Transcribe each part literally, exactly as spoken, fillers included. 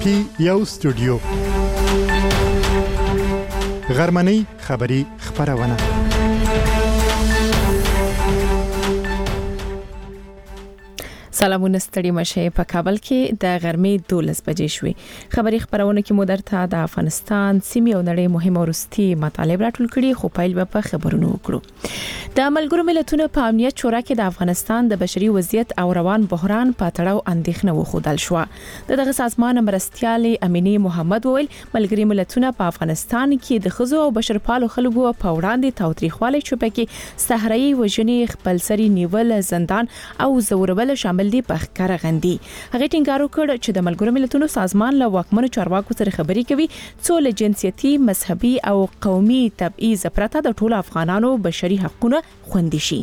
پی یو سټوډیو غرمنۍ خبری خبرونه سلامونه ستړي مشه په کابل کې د غرمې دولس بجې شوې خبري خبرونه کې مو درته د افغانستان سیمې او نړۍ مهمه ورستي مطالب راټول کړي خو پیل به په خبرونو وکړو د ملګرو ملتونو په امنیت شورا کې د افغانستان د بشري وضعیت او روان بحران په تړاو اندېښنه وښودل شو دغه سازمان مرستيالي امینی محمد وویل ملګري ملتونه په افغانستان کې د خزو او بشرپالو خلکو په وړاندې تاوتریخواله چوپه کې صحرایي وژنې خپلسري نیول زندان او زورول شامل دي په ښکارا غندي هغه ټینګار وکړ چې د ملګرو ملتونو سازمان له واکمنو چارواکو سره خبري کوي څو له جنسيتي مذهبي او قومي تبعیض پرته د ټولو افغانانو بشري حقوقونه خوندي شي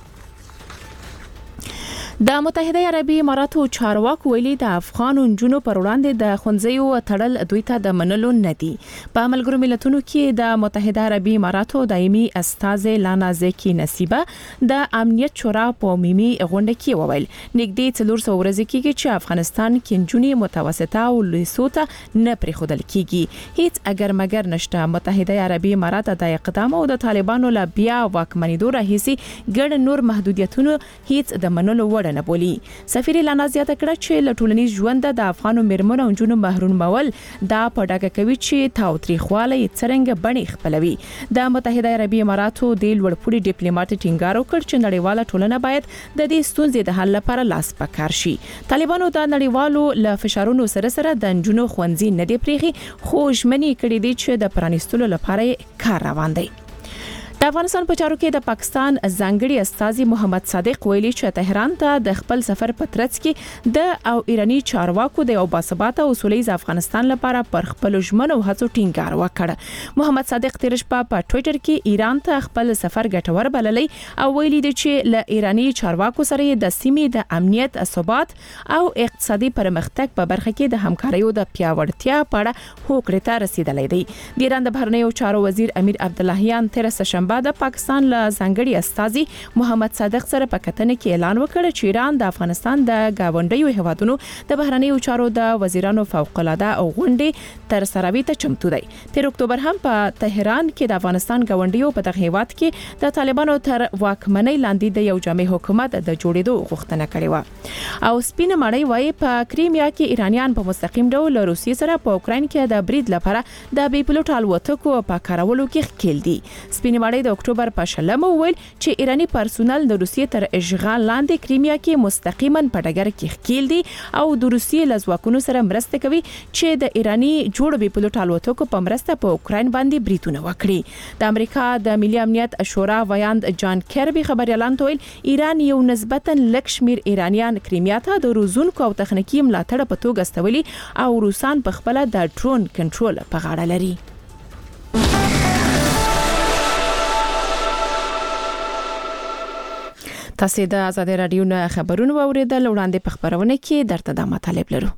د متحده عربی اماراتو چارواکو ویلي د افغان جنونو پر وړاندې د خنځیو تړل دوی ته د منلو ندي په ملګرو ملتونو کې د متحده عربی اماراتو دایمي استاذ لانا زکی نصیبه د امنیت شورا په عمومي غونډه کې وویل نږدې څلور سوه ورځې کېږي چې افغانستان کې جنونی متوسطه او لیسوته نه پریښودل کېږي هیڅ اگر مگر نشته متحده عربی امارات د اقدام او د طالبانو لا بیا واکمنیدو راهیسي ګڼ نور محدودیتونو هیڅ د منلو وړ نه بولی سفیر لانا زیاته کړه چې لټولنیز ژوند د افغانو مرمنو او جنونو محرومول دا په ډاګه کوي چې تاوتریخواله څرنګه بڼي خپلوي د متحده عربی اماراتو د لوړپوړي ډیپلوماټ ټینګار وکړ چې نړیواله ټولنه باید د دې ستونزې د حل لپاره لاس پکار شي طالبانو د نړیوالو له فشارونو سره سره د جنونو خوندزي نه دی پریخي خو ژمنې کړې دي چې د پرانیستلو لپاره کار روان دی د افغانستان په چارو کې د پاکستان ځانګړي استاذ محمد صادق ویلي چې تهران ته د خپل سفر په ترڅ کې د او ایرانی چارواکو د یو باثباته او سولهییز افغانستان لپاره پر خپل ژمنو هڅو ټینګار وکړ محمد صادق تیر شپه په ټوئیټر کې ایران ته خپل سفر ګټور بللی او ویلي دی چې له ایرانی چارواکو سره د سیمې د امنیت ثبات او اقتصادي پرمختګ په برخه کې د همکاریو د پیاوړتیا په اړه هوکړې ته رسیدلی دی د ایران د بهرنیو چارو وزیر امیر عبداللهیان تیر سه بعد د پاکستان له ځانګړي استاذي محمد صادق سره په کتنه کې اعلان وکړ چې ایران د افغانستان د گاونډیو هیوادونو د بهرنیو چارو د وزیرانو فوق العاده او غونډې تر سروي ته چمتو دی تیر اکتوبر هم په تهران کې د افغانستان گاونډیو په دغه هیواد کې د طالبانو تر واکمنۍ لاندې د یو جامع حکومت د جوړېدو غوښتنه کړې و او سپینه مړی وایي په کریمیا کې ایرانیان په مستقیم ډول روسیې سره په اوکراین کې د برید لپاره د بي پلوټ الوتکو په کارولو کې ښکیل دي سپینه مړی د اکتوبر په شلمه ویل چې ایرانی پرسونل د روسیې تر اشغال لاندې کریمیا کې مستقیما په ډګر کې ښکیل دي او د روسیې لزواکونو سره مرسته کوي چې د ایرانی جوړ بي پلوټ الوتکو په مرسته په اوکراین باندې بریتونه وکړي د امریکا د ملي امنیت شورا ویاند جان کیربي خبريالان ویل ایران یو نسبتا لږ شمیر ایرانیان کریمیا ته د روزونکو او تخنیکی ملاتړ په توګه استولي او روسان په خپل د ډرون کنټرول په غاړه لري تاسو د آزاد رادیو نه خبرونه واوریدل وړاندې په خبرونه کې درته د مطالب لرو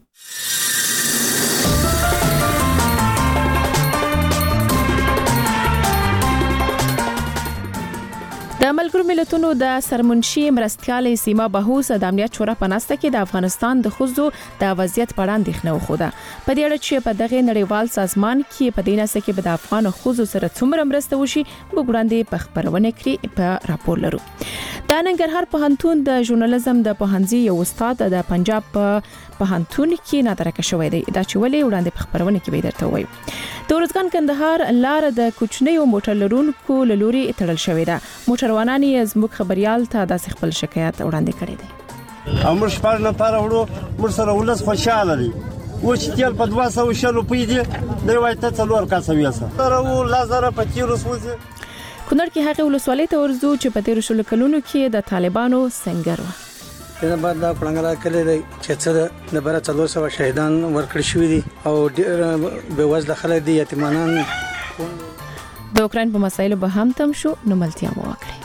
د ملګرو ملتونو د سرمنشي مرستيالي سیما بهوس د امنیت شورا په ناسته کې د افغانستان د خزو د وضعیت په اړه اندېښنه وښوده په دې اړه چې په دغه نړیوال سازمان کې په دې ناسته کې به د افغان خزو سره څومره مرسته وشي وګړاندې په خبرونه کې په راپور لرو د ننګرهار پوهنتون د ژورنالیزم د پوهنځي یو استاد د پنجاب په پوهنتون کې نادرکه شوی دی دا چې ولې وړاندې په خبرونه کې به درته وایو د ورځګان کندهار لار د کوچنیو موټر لرونکو لوري تړل شوې ده موټروانان یې زموږ خبريال ته د خپل شکایت وړاندې کړی دی امر شپږ لپاره وړو مر سره ولس خوشاله دي و چې تل په دوه سوه شل روپۍ دي د وایته څلور کاسه ویسه سره و لازره په تیرو سوځي کونړ کې هغه ولسوالۍ ته ورځو چې په تیر شلو کلونو کې د طالبانو سنگر و دا بعد د پړنګلا کلی دی چې څه د بره څلور سوه شهیدان ورکړل شوي دي او ډېر بې وزله خلک دي یتیمانان د اوکراین په مسایلو به هم تم شو نو ملتیا مو وکړي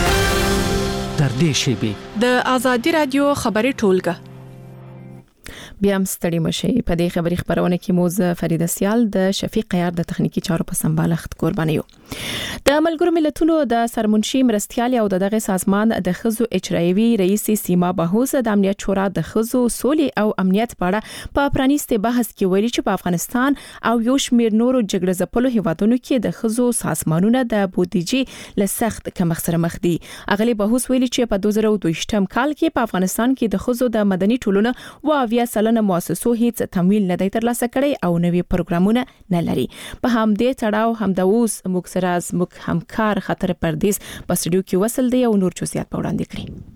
در دې شیبې د آزادي رادیو خبري ټولګه بیا هم ستړي مشي. په دې خبري خبرونه کې موز فرید سیال د شفیق قیار د تخنیکی چارو په سمبالښت قرباني یو. د ملګرو ملتونو د سرمنشي مرستيال او دغه سازمان د خزو اجرایوي رئیس سیما بهوس د امنیت شورا د خزو سولې او امنیت په اړه په پرانیسته بحث کې ویلي چې په افغانستان او یو شمېر نورو جګړه ځپلو هیوادونو کې د خزو سازمانونو د بودیجې له سخت کمښت سره مخ دي. اغلی بهوس ویلي چې په دوه زره دوه کال کې په افغانستان کې د خزو د مدني ټولنو او اویا سلنه مؤسسو هیڅ تمویل نه دی ترلاسه کړی او نوي پروګرامونه نه لري. په همدې تړاو همداوس موږ سره زموږ همکار خطر پردیس په سټډیو کې وصل دی او نور چوسیات په وړاندې کړی.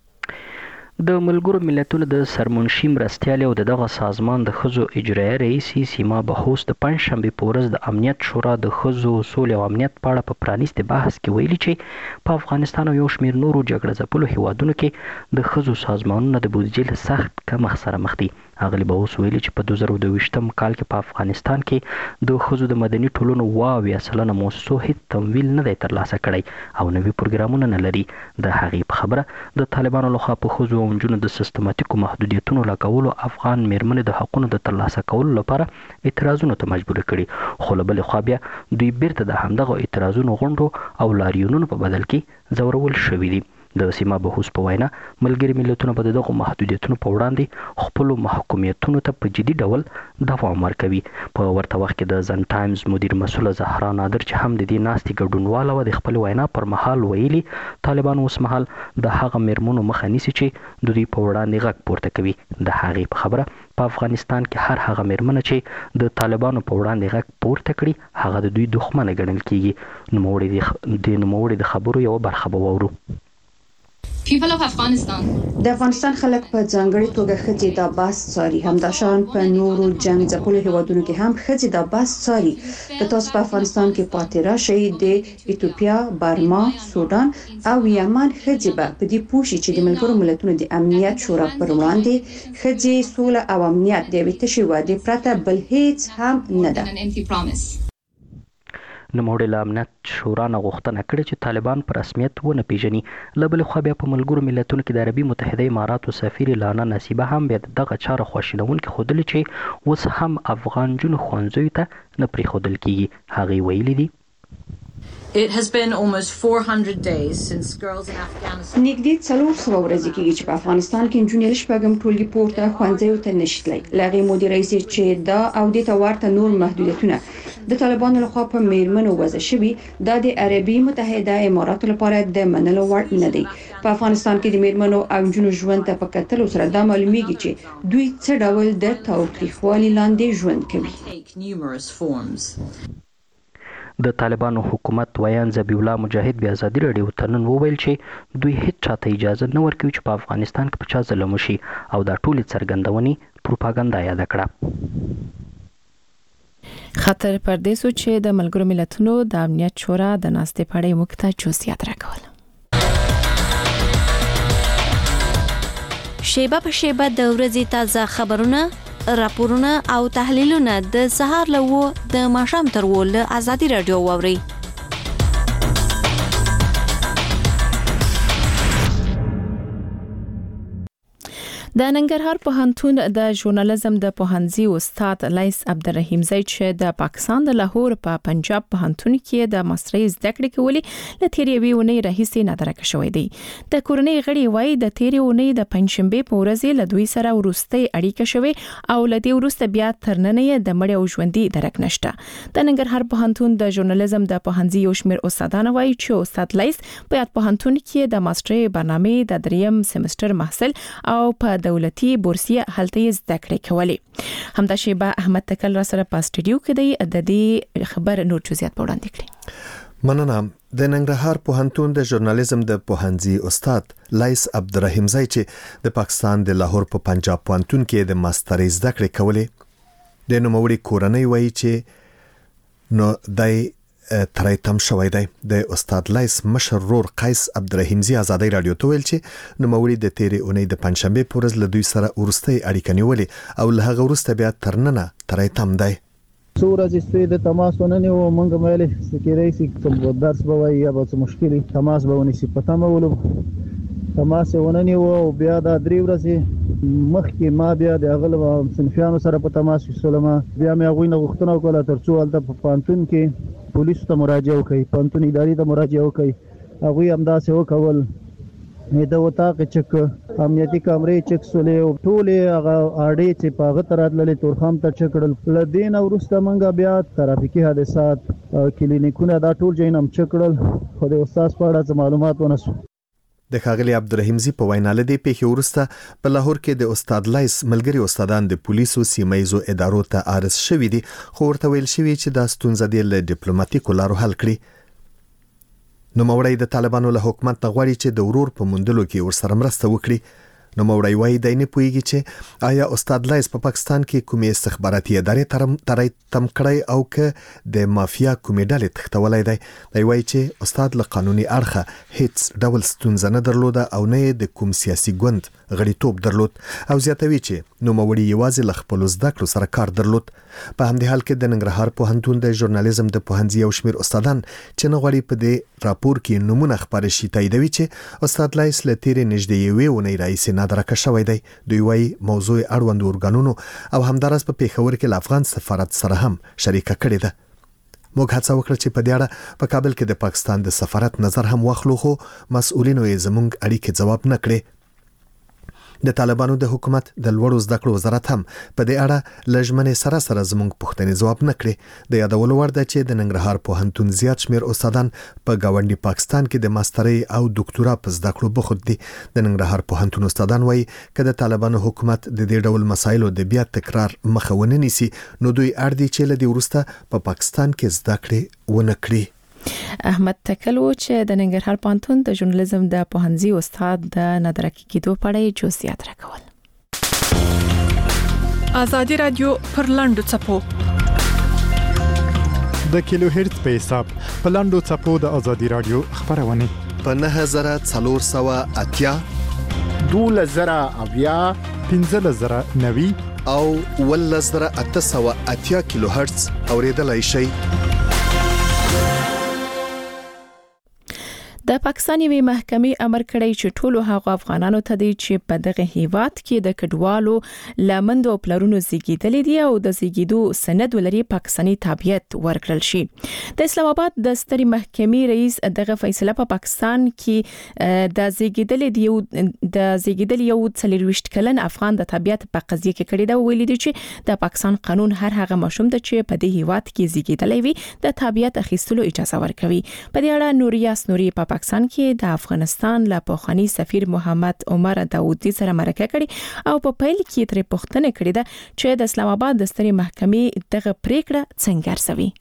د ملګرو ملتونو د سرمنشي مرستيال او دغه سازمان د خزو اجرایي رئیس سیما بهوس د پنځشنبه په ورځ د امنیت شورا د خزو سولې او امنیت په اړه په پرانیسته بحث کې ویلي چې په افغانستان او یو شمېر نورو جګړه ځپلو هیوادونو کې د خزو سازمانونو د بودیجې له سخت کمښت سره مخ دي. اغلی بهوس ویلي چې په دوه زره دوه کال کې په افغانستان کې د خزو د مدني ټولنو واویا سلنه مؤسسو هیڅ تمویل نه دی ترلاسه کړی او نوي پروګرامونه نه لري. د هغې په خبره د طالبانو لخوا په خزو او نجونو د سیستماتیکو محدودیتونو لګولو افغان میرمنې د حقونو د ترلاسه کولو لپاره اعتراضونو ته مجبور کړي، خو له بلې خوا بیا دوی بیرته د همدغه اعتراضونو غونډو او لاریونونو په بدل کې ځورول شوي دي. د سیما بهوس په وینا ملګري ملتونه په دغه محدودیتونو په وړاندې خپل محکومیتونو ته په جدي ډول دوام ورکوي. په ورته وخت کې د زن ټایمز مدیر مسؤل زهرا نادر چې هم د دې ناستې ګډونواله و د خپل وینا پر مهال ویلي طالبان اوس مهال د هغه میرمنو مخه نیسي چې د دوی په وړاندې غږ پورته کوي. د هغې په خبره په افغانستان کې هر هغه میرمنه چې د طالبانو په وړاندې غږ پورته کړي هغه د دوی دښمنه ګڼل کیږي. نوموړي د نوموړي د خبرو یو برخه به واورو. People of Afghanistan د افغانستان خلک په ځانګړي توګه خځې د باس څاري، همداشان په نورو جنگ ځپلو هیوادونو کې هم خځې د باس څاري. که تاسو په افغانستان کې پاتې راشئ د ایتوپیا، برما، سودان او یمن خځې به په دې پوه شي چې د ملګرو ملتونو د امنیت شورا پر وړاندې خځې سوله او امنیت د یوې تشې وعدې پرته بل هیڅ هم نه ده. نوموړي له امنیت شورا نه غوښتنه کړې چې طالبان په رسمیت ونه پیژني. له بلې خوا بیا په ملګرو ملتونو کې د عربي متحده اماراتو سفیر لانا نصیبه هم بیا دغه چاره خواشینونکې ښودلې چې اوس هم افغان جنو ښوونځیو ته نه پرېښودل کیږي. هغې ویلي دي It has been almost four hundred days since girls in Afghanistan. نږدې څلور سوه ورځې کېږي چې په افغانستان کې نجونې له شپږم ټولګي پورته ښوونځیو ته نشي تللی. له هغې مودې راهیسې چې دا او دې ته ورته نور محدودیتونه د طالبانو لخوا په میرمنو وضع شوي، دا د عربي متحده اماراتو لپاره د منلو وړ نه دی. په افغانستان کې د میرمنو او نجونو ژوند ته په کتلو سره دا معلومیږي چې دوی څه ډول د تاوتریخوالي لاندې ژوند کوي. د طالبانو حکومت ویان ذبیح الله مجاهد بیا ازادي راډیو ته نن وویل چې دوی هیڅ چاته اجازه نه ورکوي چې په افغانستان کې په چا ظلم وشي او دا ټولې څرګندونې پروپاګاندا یاد کړه. خطر پردیسو چې د ملګرو ملتونو د امنیت شورا د ناستې په اړه موږ ته چوسیات راکول. شیبه په شیبه د ورځې تازه خبرونه، راپورونه او تحلیلونه د سهار له و د ماښام تر و له ازادي راډیو واوري. د ننګرهار پوهنتون د ژورنالیزم د پوهنځي استاد لیس عبدالرحیم زید چې د پاکستان د لاهور په پنجاب پوهنتون کې د ماسترۍ زده کړې کولې له تیرې یوې اونۍ راهیسې نادرکه شوی دی. د کورنۍ غړي وایي د تیرې اونۍ د پنځشنبې په ورځ له دوی سره وروستۍ اړیکه شوې او له دې وروسته بیا تر نن یې د مړ او ژوندۍ درک نشته. د ننګرهار پوهنتون د ژورنالیزم د پوهنځي یو شمېر استادان وایي چې استاد لیس په یاد پوهنتون کې د ماسترۍ برنامې د دریم سمستر محصل او په دولتي بورسیه هلته زده کړې کولې. همدا شیبه احمد تکل را سره په سټډیو کې دی د دې خبر نور جزئیات په وړاندې کړي. مننه. د ننګرهار پوهنتون د ژورنالیزم د پوهنځي استاد لیس عبدالرحیم زید چې د پاکستان د لاهور په پنجاب پوهنتون کې د ماسترۍ زده کړې کولې د نوموړي کورنۍ وایي چې نو دای ترای تم شوی دی. د استاد لیس مشر رور قیس عبدالرحیم زی ازادي رادیو ته ویل چې نوموړي د تیرې اونۍ د پنځشنبه په ورځ له دوی سره ورستۍ اړیکه نیولې او له هغه وروسته بیا تر ننه ترای تم دی. څو ورځې ستوي د تماس وننې و مونږ مېلې چې کېدای شي کوم درس به وایي یا به څه مشکلې تماس به ونیسي. په تمه ولو چې څه وایي نو بیا به ورسره ګورو چې څه کېږي. نو د څه ډول تماس ونیولې؟ تماس به ونیسي. په تمه ولو چې څه وایي یا به څه مشکلې تماس به ونیسي. تماس وننی او بیا د درې ورځې مخکې ما بیا د اغل سنفیانو سره په تماس وسلم بیا مې غوښنه غوښتنه وکړه ترڅو هلته په پانتون کې پولیسو ته مراجعه وکړي پانتون ادارې ته مراجعه وکړي هغوی همداسې وکول د وطاق چک امنیتي کامرې چک سولې او ټولې هغه اړې چې په هغه تر راتللې تورخم ته چک کړل له دې نه وروسته موږ بیا ترافیکي حادثات کلینیکونه دا ټول ځای هم چک کړل خو د استاد په اړه معلومات ونه شو د ښاغلي عبدالرحیمزي په وینا له دې پیښې وروسته په لاهور کې د استاد لایس ملګري استادان د پولیسو سیمایزو ادارو ته عرض شوي دي خو ورته ویل شوي چې دا ستونزه دې له ډیپلوماټیکو لارو حل کړي نوموړی د طالبانو له حکومت نه غواړي چې د ورور په موندلو کې ورسره مرسته وکړي نوموړی وایي دی نه پوهیږي چې آیا استاد لایس په پاکستان کې کومې استخباراتي ادارې تر تم کړی او که د مافیا کومې ډلې تښتولی دی دی وایي چې استاد له قانوني اړخه هیڅ ډول ستونزه نه درلوده او نه یې د کوم سیاسي ګوند غړیتوب درلود او زیاتوي چې نوموړي یوازې له خپلو زده کړو سره کار درلود په همدې حال کې د ننګرهار پوهنتون د ژورنالیزم د پوهنځي یو شمېر استادان چې نه غواړي په دې راپور کې نومونه خپاره شي تاییدوي چې استاد لایس له تېرې نږدې یوې اونۍ راهیسې نادرکه شوی دی دوی وایي موضوع اړوندو ارګانونو او همداراز په پېښور کې له افغان سفارت سره هم شریکه کړې ده موږ هڅه وکړه چې په دې اړه په کابل کې د پاکستان د سفارت نظر هم واخلو خو مسؤلینو یې زموږ اړیکې ځواب نه کړې د طالبانو د حکومت د لوړو زده کړو وزارت هم په دې اړه لژمنې سره سره زموږ پوښتنې ځواب نه کړې د یادولو وړ ده چې د ننګرهار پوهنتون زیات شمېر استادان په گاونډي پاکستان کې د ماسترۍ او ډاکټورا په زده کړو بوخت دي د ننګرهار پوهنتون استادان وایي چې د طالبانو حکومت د دې ډول مسایلو د بیا تکرار مخه ونه نیسي نو دوی اړ دي چې له دې وروسته په پاکستان کې زده کړې ونه کړي احمد تکلو چې د ننګرهار پوهنتون د ژورنالیزم د پوهنځي استاد د نادرکې کېدو په اړه جزئیات راکول ازادي رادیو پر لاندو چپو د کیلو هرتز په حساب په لاندو چپو د ازادي رادیو خبرونه په نه هزار څلور سوه اتیا دوله زره اویا پنځه زره نوي او ول زره اته سوه اتیا کیلو هرتز اوریدلای شئ د پاکستان یوې محکمې امر کړی چې ټولو هغو افغانانو ته دی چې په دغه هیواد کې د کډوالو لمند او پلرونو زیږیدلې دي او د زیږیدو سند ولري پاکستاني تابعیت ورکړل شي د اسلام آباد د سترې محکمې رئیس دغه فیصله په پاکستان کې د زیږیدلې دی د زیږیدل یو څلورويشت کلن افغان د تابعیت په قضیه کې کړی دا ویلي دي چې د پاکستان قانون هر هغه ماشوم د چې په دې هیواد کې زیږیدلې وي د تابعیت اخیستلو اجازه ورکوي په دې اړه نوریاس نوري په پاکستان کې د افغانستان له پخوانی سفیر محمد عمر داودي سره مرکه کړې او په پیل کې ترې پوښتنه کړې ده چې د اسلام آباد د سترې محکمې دغه پریکړه څنګه ارزوي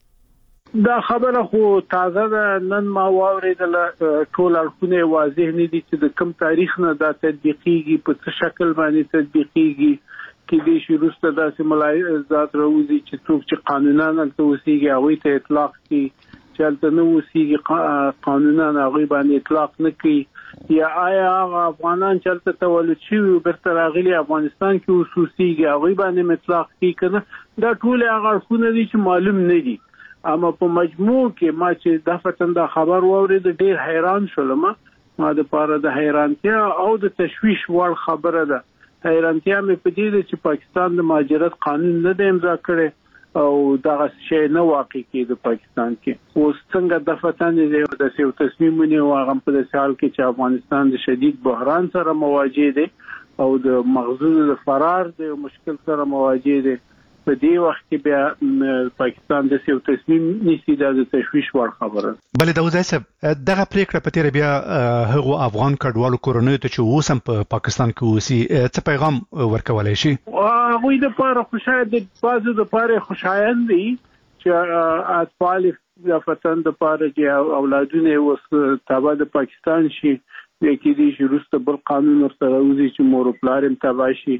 دا خبره خو تازه ده نن ما واورېدل ټول اړخونه واضح نه دي چې د کوم تاریخ نه دا تطبیقيږي په څه شکل باندې تطبیقيږي کې د شروعسته داسې ملاحظات راوځي چې څوک چې قانونا نه توسيږي هغه ته اطلاق کی چلته نو وسیږي قانونا هغه باندې اطلاق نه کوي یا آیا افغانان چلته تولد شي برتر غلي افغانستان کې خصوصي هغه باندې اطلاق کوي کنه دا ټول هغه خونه دي چې معلوم نه دي اما په مجموع کې ما چې دفتن دا خبر واورید ډیر حیران شولم ما د پاره د حیرانتیا او د تشویش وړ خبره ده حیرانتیا مې په دې چې پاکستان د مهاجرت قانون نه د امضا کړي او دا شی نه واقع کیږي د پاکستان کې اوس څنګه دفتن دې د یو تصمیم نه واغم په حال کې چې افغانستان د شدید بحران سره مواجه دی او د مغزون د فرار د مشکل سره مواجه دی په دې وخت کې بیا پاکستان د یو تصمیم نیسي د تشویش وړ خبره بل د وزای صاحب دغه پریکړه په تیر بیا هغه افغان کډوالو کورونو ته چې اوسم په پاکستان کې اوسي څه پیغام ورکولای شي هغه د پاره خوشاله د بازو د پاره خوشایند دي چې اطفال د وطن د پاره چې اولادونه اوس تابع د پاکستان شي کې دي چې روسته بل قانون ورته راوځي چې مور او پلار هم تابع شي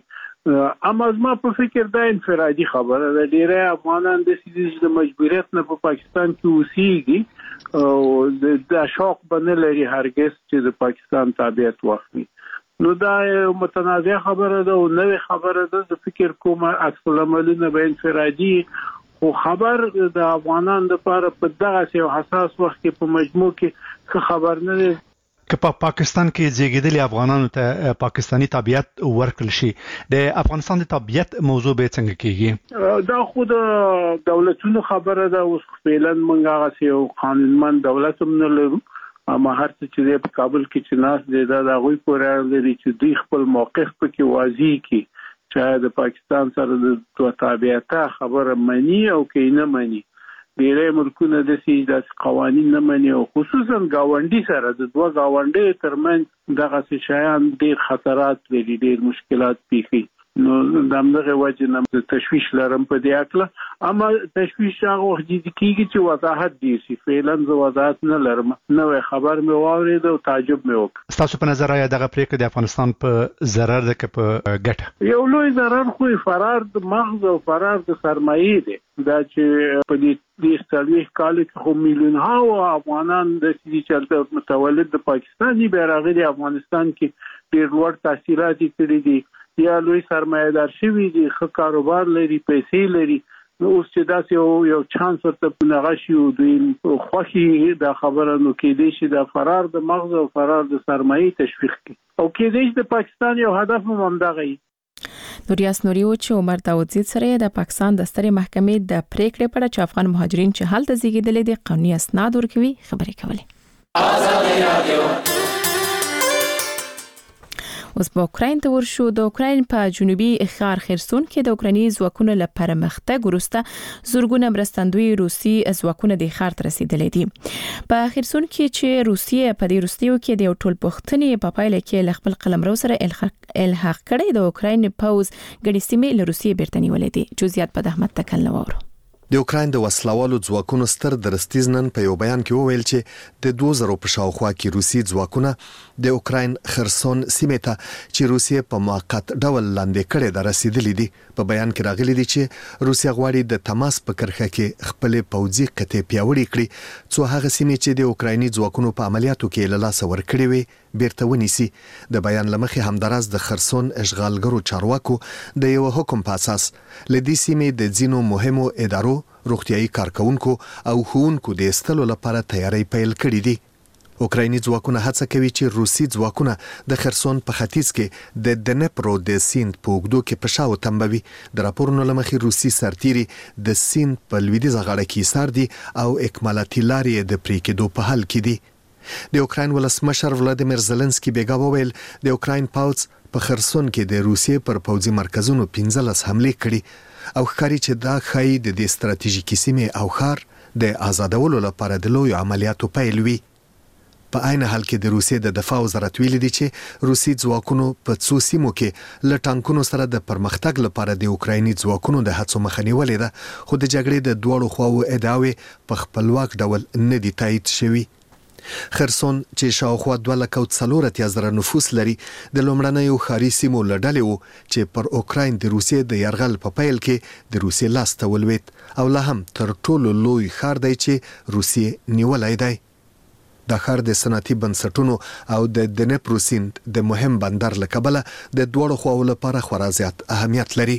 اما زما په فکر دا انفرادي خبره ده ډیره افغانان د سیدي د مجبوریت نه په پاکستان کې اوسېږي او د شوق باندې لري هرګز چې د پاکستان تابعیت واخلي نو دا متنازع خبره ده او نوې خبره ده د فکر کوم عکس العملونه به انفرادي خو خبر د افغانان لپاره په دغه یو حساس وخت کې په مجموع کې خبر نه که په پاکستان کې زیږیدلي افغانانو ته پاکستانی تابعیت ورکړل شي د افغانستان د تابعیت موضوع به څنګه کیږي؟ دا خود دولتونو خبره ده. اوس فعلا موږ هغه یو قانونمند دولت هم نه لرو. اما هر څه چې په کابل کې چې ناس دی دا د هغوی پورې اړه لري چې دوی خپل موقف پکې واضح کړي چې د پاکستان سره د تابعیت خبره مني او کې نه مني. ډېری ملکونه داسې قوانین نه مني او خصوصا ګاونډي سره د دوه ګاونډیو ترمنځ دغسې شیان ډېر خطرات لري، ډېر مشکلات پیښي. نو د همدغه وجه نه تشویش لرم په دې اړه. اما تشویش هغه وخت جدي کیږي چې وضاحت دي شي. فعلا زه وضاحت نه لرم، نوې خبر مې واورېد او تعجب مې وکړ. ستاسو په نظر آیا دغه پریکړه د افغانستان په ضرر ده که په ګټه؟ یو لوی ضرر خو فرار د مغز او فرار د سرمایې دی. دا چې په دې څلوېښت کال کې خو میلیونها افغانان د سړي چې متولد د پاکستاني بیا راغلي افغانستان کې ډېر لوړ تحصیلات یې کړي دي یا لوی سرمایه‌دار شوي دي، ښه کاروبار لري، پیسې لري. نو اوس چې داسې یو یو چانس ورته نغه شي او دوی خوښي دا خبره نو کېدای شي د فرار د مغز او فرار د سرمایې تشویق کړي او کېدای شي د پاکستان یو هدف هم همدغه وي. نوریاس نوري و چې عمر داودزی سره د پاکستان د سترې محکمې د پریکړې په اړه چې افغان مهاجرین چې هلته زیږیدلي دي قانوني اسناد ورکوي خبرې کولې. آزادي رادیو اوس په اوکراین ته ورشو. د اوکراین په جنوبي ښار خرسون کې د اوکراني ځواکونو له پرمختګ وروسته زورګونه مرستندوی روسي ځواکونه د ښار ته رسیدلي دي. په خرسون کې چې روسیه په دې وروستیو کې د یو ټول پوښتنې په پایله کې له خپل قلمرو سره الحاق کړی د اوکراین پوز ګډې سیمې له روسیې بیرته نیولې دي. جزئیات په احمد تکل نوورو. د اوکراین د وسلوالو ځواکونو ستر درستیز نن په یو بیان کې وویل چې د دوه زره په شاوخوا کې روسي ځواکونه د اوکراین خرسون سیمې ته چې روسیه په موقت ډول لاندې کړي د رسیدلې دي. په بیان کې راغلي دي چې روسیه غواړي د تماس په کرښه کې خپل پوځي قطعې پیاوړې کړي څو هغه سیمې چې د اوکرایني ځواکونو په عملیاتو کې له لاسه ورکړي وي بیرته ونیسي. د بیان لمخې همداراز د خرسون اشغالګرو چارواکو د یو حکم په اساس لدې سیمې د ځینو مهمو ادارو روغتيایي کارکونکو او ښوونکو د استلو لپاره تیاری پیل کړې دي. اوکرایني ځواکونه هڅه کوي چې روسي ځواکونه د خرسون په ختیځ کې د دنپرو د سیند په اوږدو کې په شاو تمبوي. د راپورونو لمخې روسي سرتيري د سیند په لویدیځه غاړه کې سار دي او اکمالاتي لارې د پرې کېدو په حال کې دي. د اوکراین ولسمشر ولادیمیر زيلنسکي بیګا وویل د اوکراین پوځ په خرسون کې د روسیې پر پوځي مرکزونو پنځلس حملې کړي او ښکاري چې دا ښایي د دې ستراتیژیکي سیمې او ښار د آزادولو لپاره د لویو عملیاتو پیل وي. په عین حال کې د روسیې د دفاع وزارت ویلي دی چې روسي ځواکونو په څو سیمو کې له ټانکونو سره د پرمختګ لپاره د اوکرایني ځواکونو د هڅو مخه نیولې ده، خو د جګړې د دواړو خواوو ادعاوې په خپلواک ډول نه دي تایید شوي. خرسون چې شاوخوا دوه لکه څلور اتیا زره نفوس لري د لومړنیو ښاري سیمو له ډلې وو چې پر اوکراین د روسیې د یرغل په پیل کې د روسیې لاس ته ولوېد او لا هم تر ټولو لوی ښار دی چې روسیې نیولی دی. د ښار د صنعتي بنسټونو او د دنپرو سیند د مهم بندر له کبله د دوړو خواو لپاره خورا زیات اهمیت لري.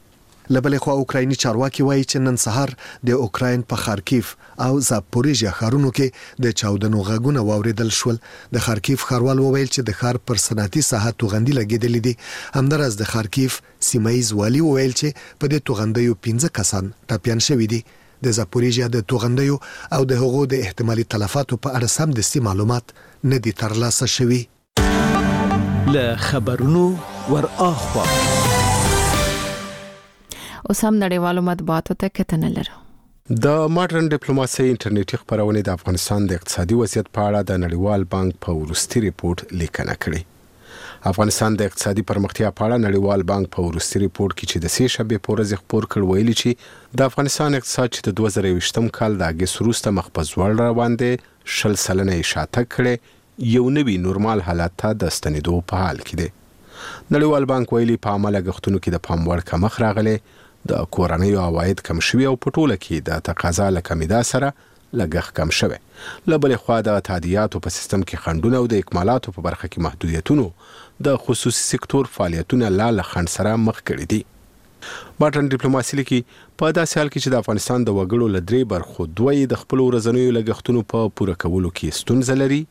لبلې خوا اوکرایني چارواکي وایي چې نن سهار د اوکراین په خارکیف او زاپوریژیا ښارونو کې د چاودنو غږونه واوریدل شول. د خارکیف ښاروال وویل چې د ښار پر صنعتي ساحه توغندي لګېدلې دي. همداراز د خارکیف سیمایي والي وویل چې په دې توغندیو پنځه کسان ټپیان شوي دي. د زاپوریژیا د توغندیو او د هغو د احتمالي تلفاتو په اړه سمدستي معلومات نه دي ترلاسه شوي. له خبرونو ور اخوا اوس هم نړیوالو مطبوعاتو ته کتنه لرو. د ماډرن ډیپلوماسي انټرنیټي خبرونه د افغانستان د اقتصادي وضعیت په اړه د نړیوال بانک په وروستي ریپورت لیکنه کړې. افغانستان د اقتصادي پرمختیا په اړه نړیوال بانک په وروستي ریپورت کې چې د سې شنبې په ورځ خبر کړ ویلي چې د افغانستان اقتصاد چې د دوه زره یوویشتم کال د اګست وروسته مخ په ځوړ روان دی شل سلنه یې شاته کړی یو نوي نورمال حالت ته د ستنېدو په حال کې دی. نړیوال بانک ویلي په عامه لګښتونو کې د پام وړ کمښت راغلی، د کورنیو عواید کم شوي او په ټوله کې د تقاضا له کمیدا سره لګښت کم شوی. له بلې خوا د تادیاتو په سیستم کې خنډونه او د اکمالاتو په برخه کې محدودیتونو د خصوصي سکتور فعالیتونه لا له خنډ سره مخ کړي دي. ماډرن ډیپلوماسي لیکي په داسې حال کې چې د افغانستان د وګړو له درې برخو دوی د خپل ورځنیو لګښتونو په پوره کولو کې ستونزه لري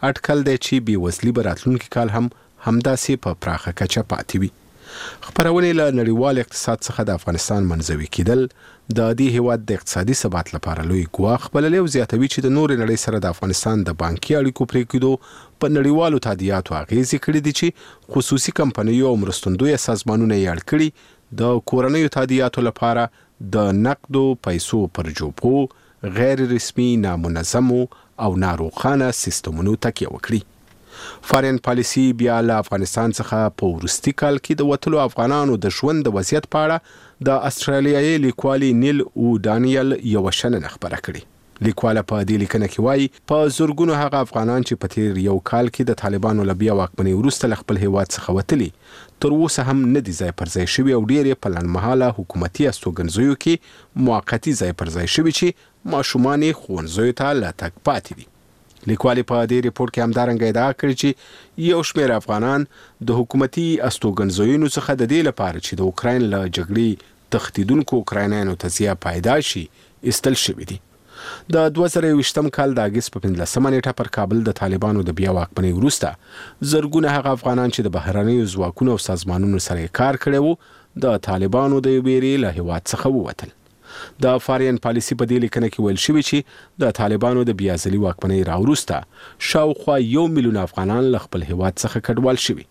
اټکل دی چې بېوزلي به راتلونکي کال هم همداسې په پراخه کچه پاتې وي. خبرونې له نړیوال اقتصاد څخه د افغانستان منځوي کېدل د دې هیواد د اقتصادي ثبات لپاره لوی ګواښ بللی او زیاتوي چې د نورې نړۍ سره د افغانستان د بانکي اړیکو پرې کېدو په نړیوالو تادیاتو اغېزې کړي دي چې خصوصي کمپنیو او مرستندویه سازمانونه یې اړ کړي د کورنیو تادیاتو لپاره د نقدو پیسو پر جوپو غیر رسمي نامنظمو او ناروغانه سیستمونو تکیه وکړي. فارین پالیسی بیا له افغانستان څخه په وروستي کال کې د وتلو افغانانو د ژوند د وضعیت په اړه د استرالیایي لیکوالي نیل او دانیل یوه شننه خپره کړې. لیکواله په دې لیکنه کې وایي په زرګونو هغه افغانان چې په تیر یو کال کې د طالبانو له بیا واکمنۍ وروسته له خپل هیواد څخه وتلي تر اوسه هم نه دي ځای پر ځای شوي او ډېر یې په لنډمهاله حکومتي استوګنځیو کې موقتي ځای پر ځای شوي چې ماشومان یې ښوونځیو ته لا تګ پاتې دي. لیکوالي په دې ریپورت کې همدارنګه ادعا کړې چې یو شمېر افغانان د حکومتي استوګنځیو څخه د دې لپاره چې د اوکراین له جګړې تښتېدونکو اوکراینیانو ته ضیاع پیدا شي ایستل شوي دي. د دوه زره یوویشتم کال د اګست په پنځلسمه نیټه پر کابل د طالبانو د بیا واکمنۍ وروسته زرګونه هغه افغانان چې د بهرنیو ځواکونو او سازمانونو سره کار کړی وو د طالبانو د ویرې له هیواد څخه ووتل. د فارین پالیسی په دې لیکنه کې ویل شوی چې د طالبانو د بیا ځلي واکمنۍ راوروسته شاوخوا یو میلیون افغانان له خپل هیواد څخه کډوال شوي.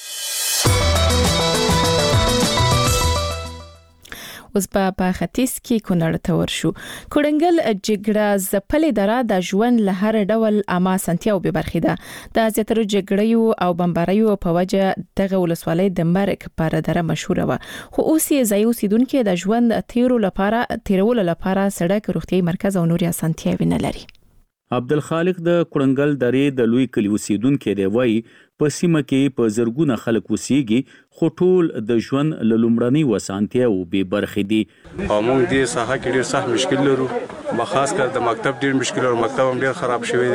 اوس په ختیځ کې کونړ ته ورشو. کورنګل جګړه ځپلې دره د ژوند له هر ډول عامه اسانتیاو به برخې ده. د زیاترو جګړې او بمباریو په وجه دغه ولسوالۍ د مرګ پر دره مشهوره و، خو اوس یې ځای اوسیدونکو د ژوند تیرو لپاره تیرولو لپاره سړک، روغتيایي مرکز او نوري اسانتیاوې نه لري. عبدالخالق د کورنګل درې د لوی کلی اوسیدونکو دی وایي په سیمه کې په زرګونه خلک اوسېږي خو ټول د ژوند له لومړنۍ وسانتیاو به برخې دي. او موږ دې ساحه کې ډېر سخت مشکل لرو، خاص کر د مکتب ډېر مشکل لرو، مکتب هم ډېر خراب شوی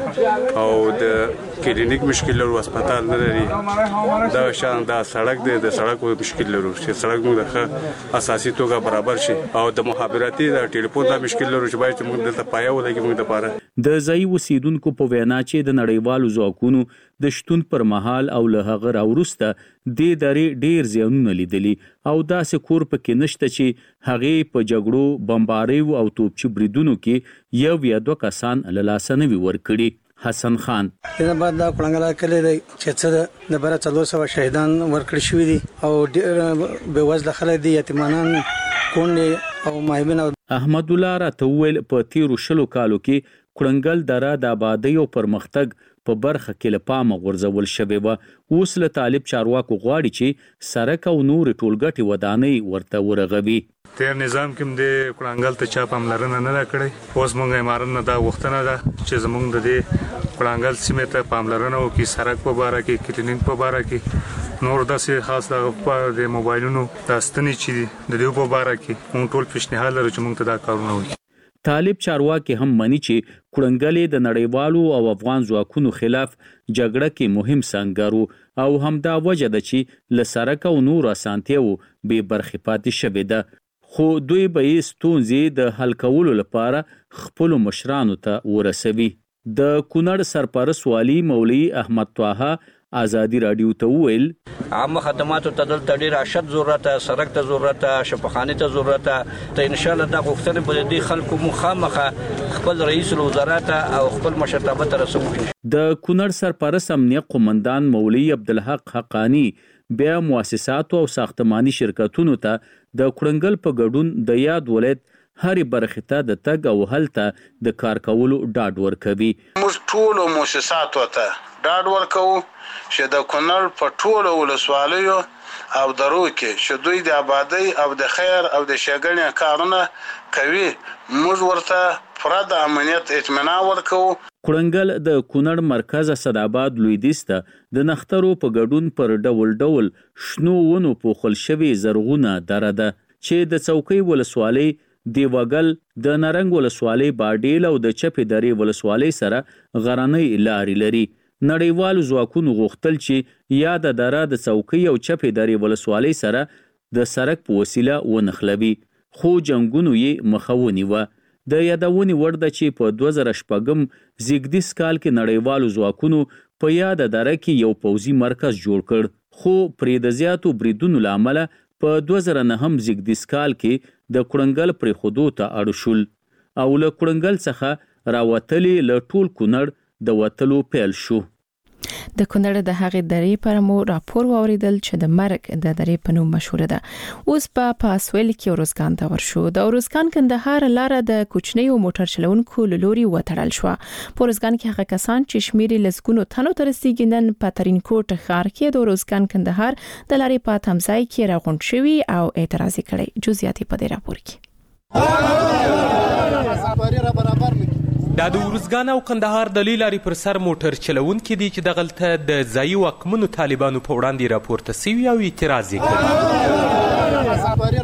دی او د کلینیک مشکل لرو، هسپتال نه لري. دا شان دا سړک دی، د سړک مشکل لرو چې سړک موږ د اساسي توګه برابر شي او د مخابراتي د ټلیفون دا مشکل لرو چې باید موږ دلته پایه ولګي موږ لپاره. د ځای اوسیدونکو په وینا چې د نړیوالو ځواکونو د شتون پر مهال او له هغه راوروسته د درې ډیر زیانونه لیدلي او داسې کور پکې نشته چې هغه په جګړو، بمباریو او توپچي بریدونو کې یو یا دوه کسان له لاسه نه وي ورکړي. حسن خان د بعد د کړنګلا کلی دی چې څه د بره څلور سوه شهیدان ورکړي شوي دي او ډېر بېوزله خلک دي، یتیمانان، کونډې او مایمن. احمد الله راته وویل په تیرو شلو کالو کې کړنګل دره د آبادۍ او پرمختګ په برخه کې له پامه غورځول شوې وه. اوس له طالب چارواکو غواړي چې سړک او نورې ټولګټې ودانۍ ورته ورغوي. تیر نظام کې د کړنګل ته چا پاملرنه نه ده کړې. اوس موږ امارت نه دا غوښتنه ده چې زموږ د دې کړنګل سیمې ته پاملرنه وکړي، سړک په باره کې، کلینیک په باره کې، نور داسې خاص د موبایلونو د ستنې چې دي د دې په باره کې موږ ټول پیشنهاد لرو چې موږ ته دا کارونه وکړي. طالب چارواکي هم مني چې کړنګلې د نړیوالو او افغان ځواکونو خلاف جګړه کې مهم سنګر او همدا وجه ده چې له سړک او نور اسانتیاو به برخې پاتې شوې ده، خو دوی به یې ستونزې د حل کولو لپاره خپلو مشرانو ته ورسوي. د کونړ سرپرست والي مولوي احمد طه آزادي رادیو ته وویل عامه خدماتو ته دلته ډېر اشد ضرورت، سړک ته ضرورت، شفاخانه ته ضرورت ته ان شاء الله دا غوښتنه به د خلکو مخامخه خپل رئیس الوزرا ته او خپل مشرتابه ته رسوي. د کونړ سرپرست امنیه قومندان مولوي عبدالحق حقانی بیا مؤسساتو او ساختماني شرکتونو ته د کړنګل په ګډون د یاد ولایت هرې برخې ته د تګ او هلته د کار کولو ډاډ ورکوي. موږ ټولو مؤسساتو ته ډاډ ورکوو چې د کونړ په ټولو ولسوالیو او درو کې چې دوی د آبادۍ او د خیر او د ښېګڼې کارونه کوي، موږ ورته پوره د امنیت اطمینان ورکوو. کړنګل د کونړ مرکز اسداباد لویدیځ ته د نښترو په ګډون پر ډول ډول شنو ونو پوښل شوې زرغونه دره ده چې د څوکۍ ولسوالۍ، دیوګل، د نرنګ ولسوالۍ باډیل او د چپې درې ولسوالۍ سره غرنۍ لارې لري. نړیوالو ځواکونو غوښتل چې یا د دره د څوکۍ او چپې درې ولسوالۍ سره د سړک په وسیله ونښلوي، خو جنګونو یې مخه ونیوه. د یادونې وړ ده چې په دوه زره شپږم زیږدیز کال کې نړیوالو ځواکونو په یاده دره کې یو پوځي مرکز جوړ کړ، خو پرې د زیاتو بریدونو له امله په دوه زره نهم زیږدیز کال کې د کړنګل پرېښودو ته اړ شول او له کړنګل څخه راوتلې له ټول کونړ د وتلو پیل شو. د کونړ د هغې درې پر مو راپور واوریدل چې د مرګ د درې په نوم مشهوره ده. اوس په پاسویل کې اروزګان ته ورشو. د اروزګان کندهار لاره د کوچنیو موټر چلونکو له لوري وتړل شو. په اروزګان کې هغه کسان چې شمیر لسګونو تنو تر رسیدي نن په ترینکوټ ښار کې د اروزګان کندهار د لارې په تمځای کې راغونډ شوي او اعتراض کړي. جزئیات په دې راپور کې. دا د اروزګان او کندهار د لارې پر سر موټر چلونکي دي چې دغلته د ځایي واکمنو طالبانو په وړاندې راپورته سوي او اعتراض یې کړی.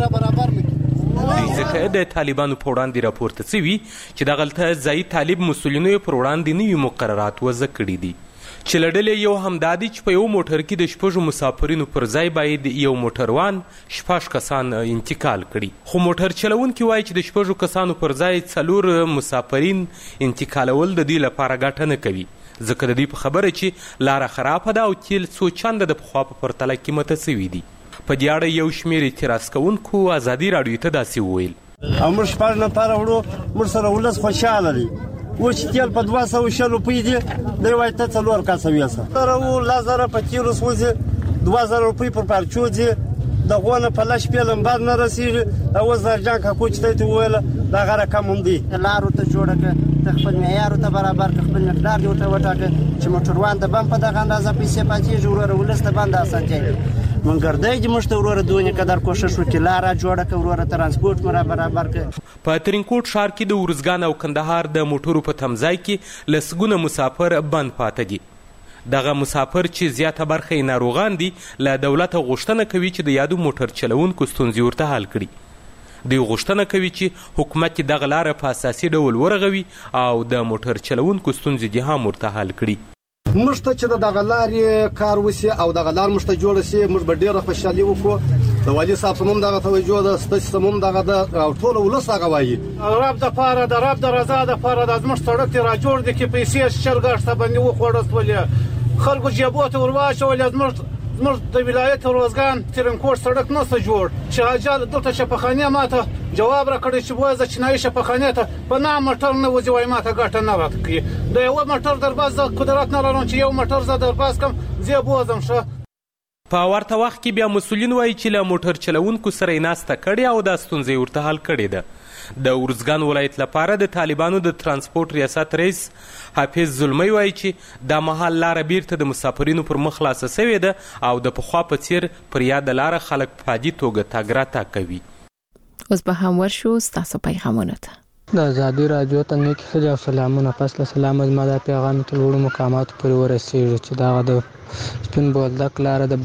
دوی ځکه د طالبانو په وړاندې راپورته سوي چې دغلته ځایي طالب مسؤلینو پر وړاندې نوي مقررات وضع کړي دي چې له ډلې یو همدا دی چې په یو موټر کې د شپږو مسافرینو پر ځای باید یو موټروان شپږ کسان انتقال کړي، خو موټر چلونکي وایي چې د شپږو کسانو پر ځای څلور مسافرین انتقالول د دوی لپاره ګټه نه کوي، ځکه د دوی په خبره چې لاره خرابه ده او تیل څو چنده د پخوا په پرتله قیمته سوي دي. په دې اړه یو شمېر اعتراض کوونکو ازادي راډیو ته داسې وویل: او موږ شپږ نفره وړو، موږ سره ولس خوشحاله دی. و چې تیل په دوه سوه شل روپۍ دي، دی وایي ته څلور کسه ویسه سره و لس زره په تیلو سوځي، دوه زره روپۍ پر پارچو ځي، د غو نه په لس شپې لمبر نه رسېږي. او اوس زرجان کاکو چې ته یې وویله دغه رقم هم دی. لارو ته جوړه کړه، ته خپل معیارو ته برابر کړه، خپل مقدار دې ورته وټاکه چې موټروان ته به هم په دغه اندازه پیسې پاتېږي، وروره ولس ته به هم د اسانتیا وي. منګردی چې موږ ته وروره دونې قدر کوښښ وکړي، لاره جوړه کړه، وروره ترانسپورټ مو را برابر کړه. په ترینکوټ ښار کې د اروزګان او کندهار د موټرو په تمځای کې لسګونه مسافر بند پاته دي. دغه مسافر چې زیاته برخه یې ناروغان دي، له دولته غوښتنه کوي چې د یادو موټر چلونکو ستونزې ورته حل کړي. دوی غوښتنه کوي چې حکومت دغه لاره په اساسي ډول ورغوي او د موټر چلونکو ستونزې دې هم ورته حل کړي. موږ ته چې د دغه لارې کار وشي او دغه لار موږ ته جوړه شي، موږ به ډېره خوشحالي وکړو. د والي صاحب هم دغه توجه ده، ستاسو هم دغه ده او ټول ولس هغه وایي. رب دپاره د رب د رضا دپاره د زموږ سړک دې را جوړ دی کې پیسې شل ګاښته باندې وخوړه سولې، خلکو جیبو ته ور واچولې. زموږ زموږ د ولایت اروزګان ترینکوټ سړک نسته جوړ، چې حاجیان دلته شفاخانې ماته جواب راکړی چې بوزه چینایي شفاخانې ته په نام موټر نه وځي، وایي ماته ګټه نه راکوي. د یوه موټر درباز زه قدرت نه لرم چې یو موټر زه درباز کړم، زه بوزم. ښه په ورته وخت کې بیا مسؤلین وایي چې له موټر چلونکو سره یې ناسته کړې او دا ستونزه ورته حل کړې ده. د اروزګان ولایت لپاره د طالبانو د ترانسپورت ریاست رئیس حافظ زلمی وایي چې دا مهال لاره بیرته د مسافرینو پر مخ خلاصه سوې ده او د پخوا په څیر پر یاده لاره خلک په عادي توګه تګ راتګ کوي. اوس به هم ورشو ستاسو پیغامونو ته. د ازادي راډیو ته نیک ښه او سلامونه. پس له سلام زما دا پیغام ته لوړو مقاماتو پورې ورسېږي چې دغه د سپین بولدک لاره د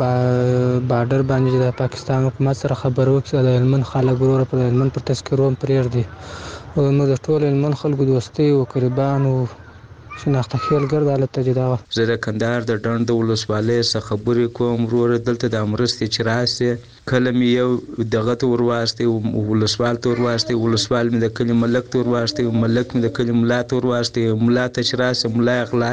بارډر باندې د پاکستان حکومت سره خبرې وکړي، د هلمند خلک وروره پر هلمند پر تذکرو هم پرېږدي او موږ د ټول هلمند خلکو دوستۍ او قربان او شناخته خیلګر د حالت تجداوه. زه د کندهار د ډنډ د ولسوالۍ څخه خبرې کوم. وروره دلته د مرستې چې راسي کله مې یو دغه ته ورواستي، ولسوال ته ورواستي، ولسوال مې د کلي ملک ته ورواستي، ملک مې د کلي ملا ته ورواستي، ملا ته چې راسي ملا اغلا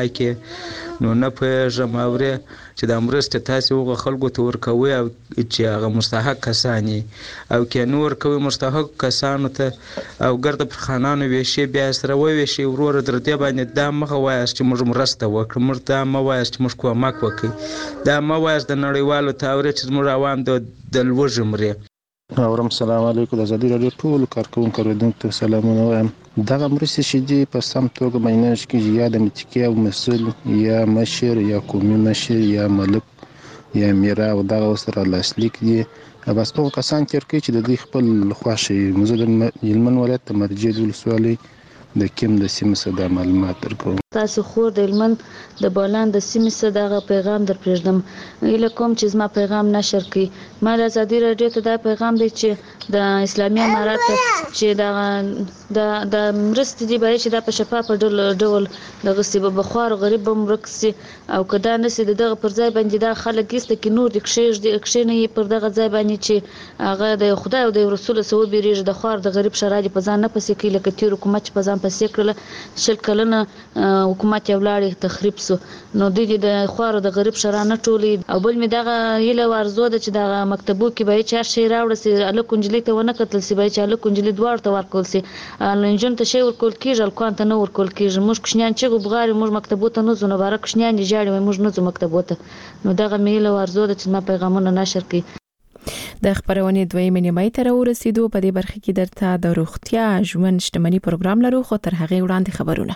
کې نو نه پوهېږم اورې چې د مرستې تاسې هغو خلکو ته ورکوئ او چې هغه مستحق کسان یې او که نه ورکوئ مستحق کسانو ته او ګرده پر خانانو ویشي، بیا سره وویشي. وروره در دې باندې دا مه وایاست چې موږ مرسته وکړو، موږ دا مه وایاست چې موږ کومک وکړي، دا مه وایاست د نړیوالو ته اورې چې زموږ عوام د لوږې مرې. اورم سلام علیکم. د ازادي راډیو ټولو کارکوونکو اورېدونکو ته سلامونه وایم. دغه مرستې چې دي په سم توګه بیانېږي کېږي، یا د متکي او مسؤل یا مشر یا قومي مشر یا ملک یا میرا او دغه سره لاسلیک دي، بس هغو کسان تېر کوي چې د دوی خپل خوښ وي. زه د هلمند ولایت د مرجید ولسوالۍ د کوم د سیمې څخه د معلومات درکوم. تاسو خور د هلمند د بولان د سیمې څخه دغه پیغام در پرېږدم. هیله کوم چې زما پیغام نشر کړي. ما د ازادي راډیو ته دا پیغام دی چې د اسلامي امارات چې دغه د د مرستې دی باید چې دا په شفاف ډول دغه سی به بخار غریب هم ورک سي او که دا نسي دغه پر ځای باندې دا خلک ایسته کې نور د کښېږدي کښېنوي پر دغه ځای باندې چې هغه د خدای او د رسول څخه وبېرېږي د خوار د غریب شرا دې په ځان نه پسې کوي لکه تېر حکومت چې په ځان پسې کړله شل کلنه حکومت یو لاړې تخریب سو نو دوی د خوار د غریب شرا نه ټولي. او بل مې دغه هیله او ارزو ده چې دغه مکتبو کې باید چې هر شی راوړه سي هلک نجلۍ ته ونه کتل سي باید چې هلک نجلۍ دواړو ته ورکول سي. نجونو ته شی ورکول کېږي هلکانو ته نه ورکول کېږي. موږ کوچنیان چیغې بغارې موږ مکتبو ته نه ځو نو باره کوچنیان دې ژاړي وایي موږ نه ځو مکتبو ته. نو دغه مې هیله او ارزو ده چې زما پیغامونه نشر کړي. د خبرونې دویمې نیمایي ته راورسېدو. په دې برخه کې درته د روغتیا ژوند شتمنۍ پروګرام لرو خو تر هغې وړاندې خبرونه.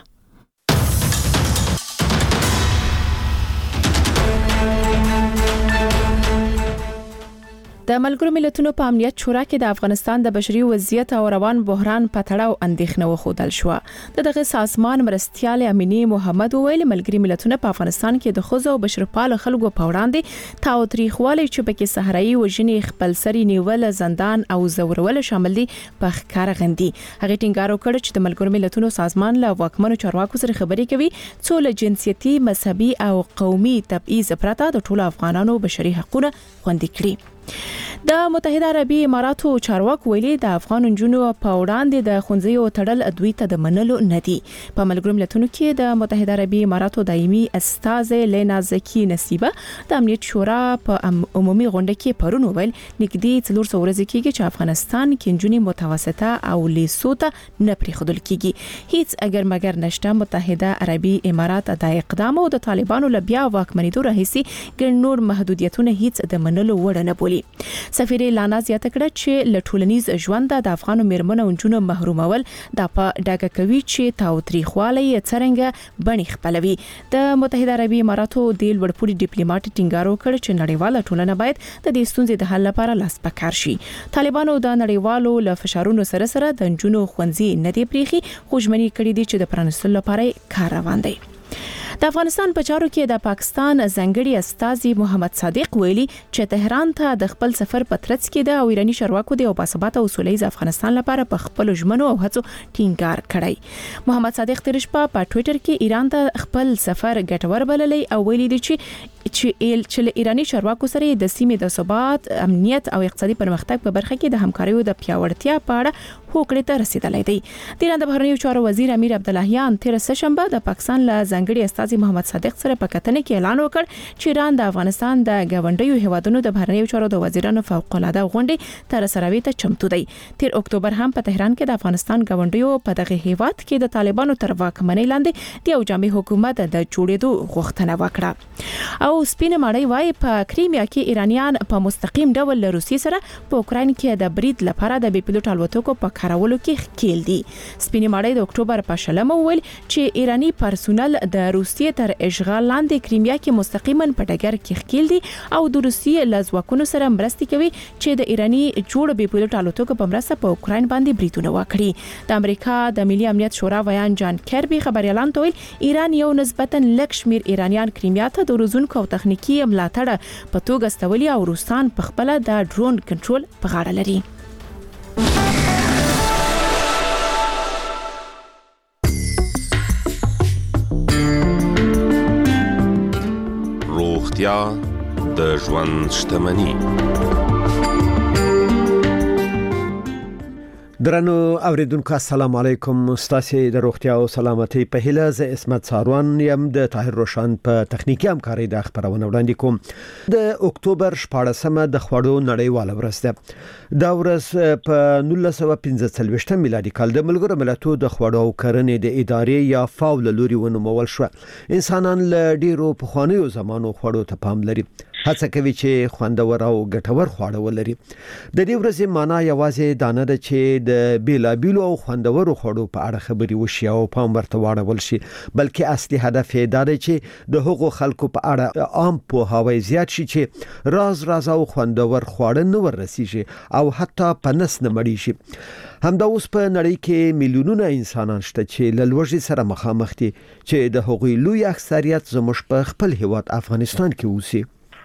د ملګرو ملتونو په امنیت شورا کې د افغانستان د بشري وضعیت او روان بحران په تړاو اندېښنه وښودل شوه. د دغه سازمان مرستیال امینی محمد وویل ملګري ملتونه په افغانستان کې د ښځو او بشرپالو خلکو په وړاندې تاوتریخوالی چې پکې صحرایي وژنې خپلسري نیول زندان او زورول شامل دي په ښکاره غندي. هغه ټینګار وکړ چې د ملګرو ملتونو سازمان له واکمنو چارواکو سره خبرې کوي څو له جنسيتي مذهبي او قومي تبعیض پرته د ټولو افغانانو بشري حقوقونه خوندي کړي. د متحده عربي اماراتو چارواکو ویلي د افغان نجونو په وړاندې د ښوونځیو تړل دوی ته د منلو نه دي. په ملګرو ملتونو کې د متحده عربي اماراتو دایمي استازه لینا زکی نصیبه د امنیت شورا په عمومي غونډه کې پرون ویل نږدې څلور سوه ورځې کېږي چې افغانستان کې نجونې متوسطه او لیسو ته نه پرېښودل کېږي. هیڅ اگر مگر نشته. متحده عربي امارات د اقدام او د طالبانو له بیا واکمنېدو راهیسې ګڼ نور محدودیتونه هیڅ د منلو وړ نه بولي. سفیر لانا زیاته کړه چې له ټولنیز ژوند د افغانو میرمنو او نجونو محرومول د په ډاګه کوي چې تاوتریخوالی څرنګه بڼې خپلوي. د متحده عربي اماراتو د لوړپوړي ډیپلوماټ ټینګار وکړ چې نړیواله ټولنه باید د دې ستونزې د حل لپاره لاس په کار شي. طالبانو د نړیوالو له فشارونو سره سره د نجونو ښوونځي نه دی پریخي خو ژمنې کړې دي چې د پرانستلو لپاره کار روان دی. د افغانستان په چارو کې د پاکستان ځانګړي استازي محمد صادق ویلي چې تهران ته د خپل سفر په ترڅ کې د ایرانی چارواکو د باثباته او سولهییز افغانستان لپاره په خپل ژمنو او هڅو ټینګار کړی. محمد صادق تیر شپه په ټوئیټر کې ایران ته خپل سفر ګټور بللی او ویلي دی چې چې ایرانی چارواکو سره د سیمې د ثبات، امنیت او اقتصادي پرمختګ په برخه کې د همکاریو د پیاوړتیا په اړه هوکړې ته رسیدلی دی. د ایران د بهرنیو چارو وزیر امیر عبداللهیان تیر سهشنبه د پاکستان له ځانګړي استازي محمد صادق سره په کتنه کې اعلان وکړ چې ایران د افغانستان د ګاونډیو هیوادونو د بهرنیو چارو د وزیرانو فوق العاده غونډې تر سروي ته چمتو دی. تیر اکتوبر هم په تهران کې د افغانستان ګاونډیو په دغه هیواد کې د طالبانو تر واکمنۍ لاندې د یو جامع حکومت د جوړېدو غوښتنه وکړه. او سپینه ماړی وايي په کریمیا کې ایرانیان په مستقیم ډول له روسیې سره په اوکراین کې د برید لپاره د بي پيلوټ الوتکو په کارولو کې ښکیل دي. سپینه ماړی د اکتوبر په شلمه ویل چې ایرانی پرسونل د روسیې تر اشغال لاندې کریمیا کې مستقیما په ډګر کې ښکیل دي او د روسیې له ځواکونو سره مرسته کوي چې د ایرانی جوړ بي پيلوټ الوتکو په مرسته په اوکراین باندې بریدونه وکړي. د امریکا د ملي امنیت شورا ویان جان کربي خبريالان ته ویل ایران یو نسبتا لږ شمیر ایرانیان کریمیا ته د روزونکو او تخنیکی ملاتړ په توګه استولي او روسان په خپل د ډرون کنټرول په غاړه لري. روغتیا د ژوند شتمني. درنو اوریدونکو السلام علیکم. ستاسو د روغتیا او سلامتۍ په هیله ز اسمت ساروان یم د طاهر روشن په تخنیکی همکاري د خبرونه وړاندې کوم. د اکتوبر شپاړسمه د خوړو نړیواله ورځ ده. دا ورځ په نولس سوه پنځه څلوېښت میلادي کال د ملګرو ملتونو د خوړو او کرنې د ادارې یا فاو له لوري ونومول شو. انسانان له ډیرو پخوانیو زمانو خوړو ته پام لري. هڅه کوي چې خوندور او ګټور خواړه ولري. د دې ورځې معنا یوازې دا نه ده چې د بیلابیلو او خوندورو خوړو په اړه خبرې وشي او پام ورته واړول شي، بلکې اصلي هدف یې دا دی چې د هغو خلکو په اړه عام پوهاوی زیات شي چې راز راز او خوندور خواړه نه ورسیږي او حتی په نس نه مړی شي. همدا اوس په نړۍ کې میلیونونه انسانان شته چې له لوږې سره مخامخ دي چې د هغوی لوی اکثریت زموږ په خپل هیواد افغانستان کې اوسي.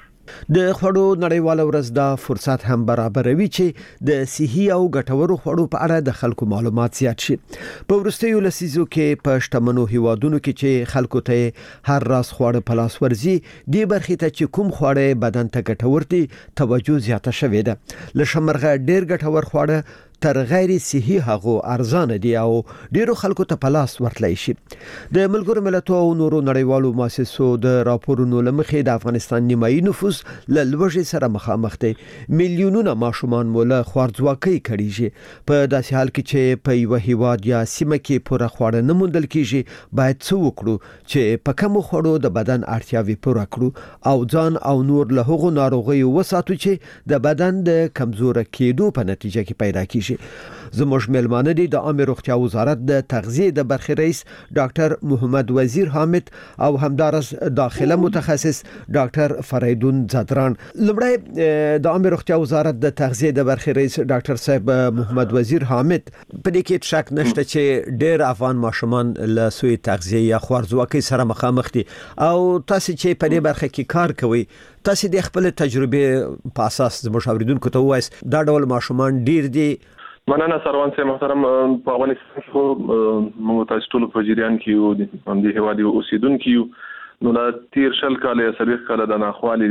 د خوړو نړیواله ورځ دا فرصت هم برابروي چې د صحي او ګټورو خوړو په اړه د خلکو معلومات زیات شي. په وروستیو لسیزو کې په شتمنو هیوادونو کې چې خلکو ته هر راز خواړه په لاس ورځي، دې برخې ته چې کوم خواړه بدن ته ګټور دي توجه زیاته شوې ده. له شمرغه ډېر ګټور خواړه تر غیر صحي هغو ارزانه دي او ډیرو خلکو ته په لاس ورتلای شي. د ملګرو ملتونو او نورو نړیوالو مؤسسو د راپورونو لمخې د افغانستان نیمایي نفوس له لوږې سره مخامخ دي. میلیونونه ماشومان مولا خوارځواکۍ کړيږي. په داسې حال کې چې په یو هیواد یا سیمه کې پوره خواړه نه موندل کیږي، باید څه وکړو چې په کوم خوړو د بدن اړتیاوې پوره کړو او ځان او نور له هغو ناروغیو وساتو چې د بدن د کمزور کېدو په نتیجه کې پیدا کیږي. زموږ ملمانه دي د عامه روغتیا وزارت د تغذیه د برخې رئیس ډاکټر محمد وزیر حامد او همدارس داخله متخصص ډاکټر فریدون زادران. لمړی د عامه روغتیا وزارت د تغذیه د برخې رئیس ډاکټر صاحب محمد وزیر حامد، په دې کې شک نشته چې ډېر افغان ماشومان له سوء تغذیه یا خوارځواکۍ سره مخامخ دي او تاسو چې په دې برخه کې کار کوئ، تاسو د خپل تجربه په اساس زموږ اوریدونکو ته وایي دا ډول ماشومان ډیر دي. مننه سروان سي محترم. په افغانستان کې موږ تاسو ټول په جریان کې یو د همدې هوادي اوسیدونکو یو نو لا تیر شل کال یا سلويخ کال د ناخوالي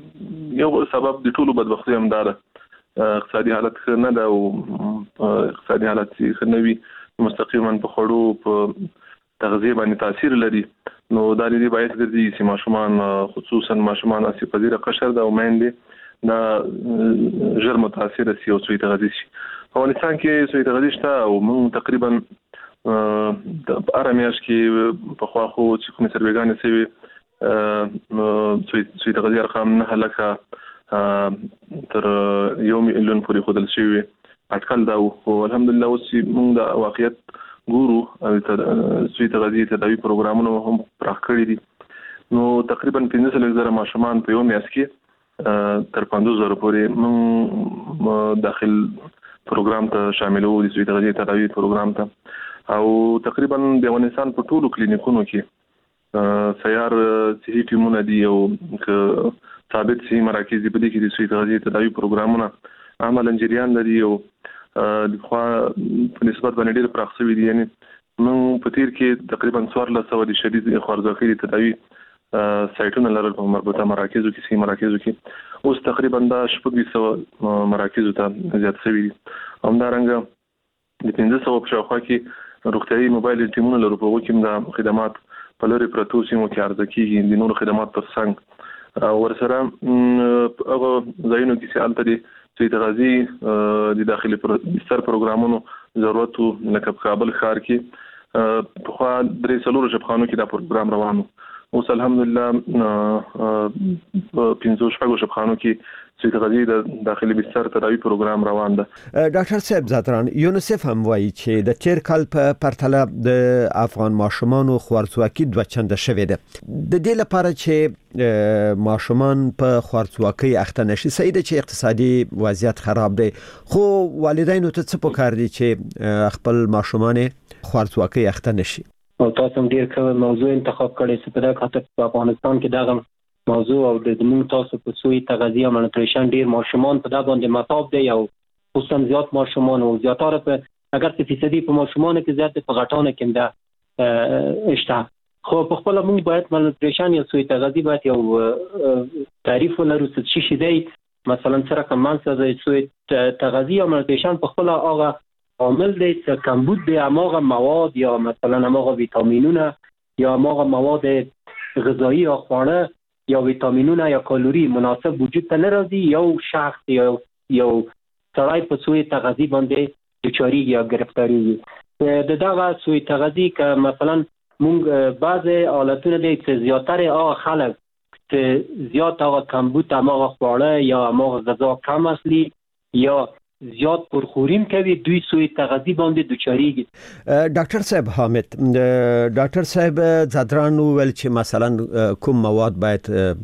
یو سبب د ټولو بدبختي هم ده. اقتصادي حالت ښه نه ده او اقتصادي حالت ښه نه وي، مستقیما په خوړو په تغذیه باندې تاثیر لري. نو دا لري باید ګرځي چې ماشومان خصوصا ماشومان اسی پذیره قشر د ومندې دا ژر متاثر شي او سوی تغذیه شي. په افغانستان کې سوی تغذیه شته او موږ تقریبا د ارمیاش کې په خوا خو چې کوم سروګان سوي سوی تغذیه رقم نه لکه تر یو میلیون پورې خودل شوی اټکل دا او الحمدلله اوس موږ د واقعیت ګورو سوی تغذیه تداوی پروګرامونه هم پراخ کړی دي. نو تقریبا پنځه سلنه زره ماشومان په یو میاشت کې تر پنځوس زره پورې موږ داخل پروګرام ته شاملو د سوي تغذیه تداوی پروګرام ته او تقریبا د افغانستان په ټولو کلینیکونو کې سیار صحي ټیمونه دي او ثابت صحي مراکز دي په دې کې د سوي تغذیه تداوی پروګرامونه عملاً جریان لري او د خوا په نسبت باندې ډېر پراخ شوي دي. یعنی موږ په تیر کې تقریبا څوارلس سوه د شدید خوارځواکۍ د تداوی سایټونه لرل په مربوطه مراکزو کې صحي مراکزو کې. اوس تقریبا دا شپږ سوه مراکزو ته زیات شوي دي. همدارنګه د پنځه سوه په شاوخوا کې روغتیايي موبایل ټیمونه لرو په هغو کې د خدمات په لرې پرتو سیمو کې عرضه کېږي د نورو خدمات تر څنګ او ورسره هغه ځایونو کې چې هلته د سوی تغذیې د داخلي بستر پروګرامونو ضرورت و لکه په کابل ښار کې پخوا درې څلورو شبخانو کې دا پروګرام روان و. اوس الحمدلله پنځه شپږو شبخانو کې سوی تغذیې د داخلي بستر تداوی پروګرام روان ده. ډاکټر صاحب زادران، یونیسف هم وایي چې د تیر کال په پرتله د افغان ماشومانو خوارځواکي دوه چنده شوې ده. د دې لپاره چې ماشومان په خوارځواکۍ اخته نشي، صحیح ده چې اقتصادي وضعیت خراب دی، خو والدینو ته څه پکار دي چې خپل ماشومان خوارځواکۍ اخته نشي؟ او تاسو هم ډیر ښه موضوع انتخاب کړی چې په دغه خاطر په افغانستان کې دغه موضوع او د زموږ تاسو په سوی تغذیه او مالنوتریشن ډیر ماشومان په دا باندې مطاب دی او خصوصا زیات ماشومان او زیاتره په اگر څه فیصدي په ماشومان کې زیات په غټانه کې ده اشته. خو په خپل موږ باید مالنوتریشن یا سوی تغذیه باید یو تعریف ولرو چې شي دی مثلا سره کوم څه د سوی تغذیه او مالنوتریشن په خپل هغه عامل دی چې کمبود دی هغه مواد یا مثلا هغه ویتامینونه یا هغه مواد غذایی یا خواړه یا ویتامینونه یا کالوري مناسب وجود ته نه راځي. یو شخص یا یو سړی په سوی تغذیه باندې دچاري یا گرفتاریږي. د دغه سوی تغذیه که مثلا مونږ بعض حالتونه دي چې زیاتره هغه خلک چې زیات هغه کمبود هغه خواړه یا هغه غذا کم اصلي یا زیات پرخوریم کوي دوی سوی تغذیه باندې دوچاریږي. ډاکټر صاحب حامد، ډاکټر صاحب زادران ویل چې مثلا کوم مواد باید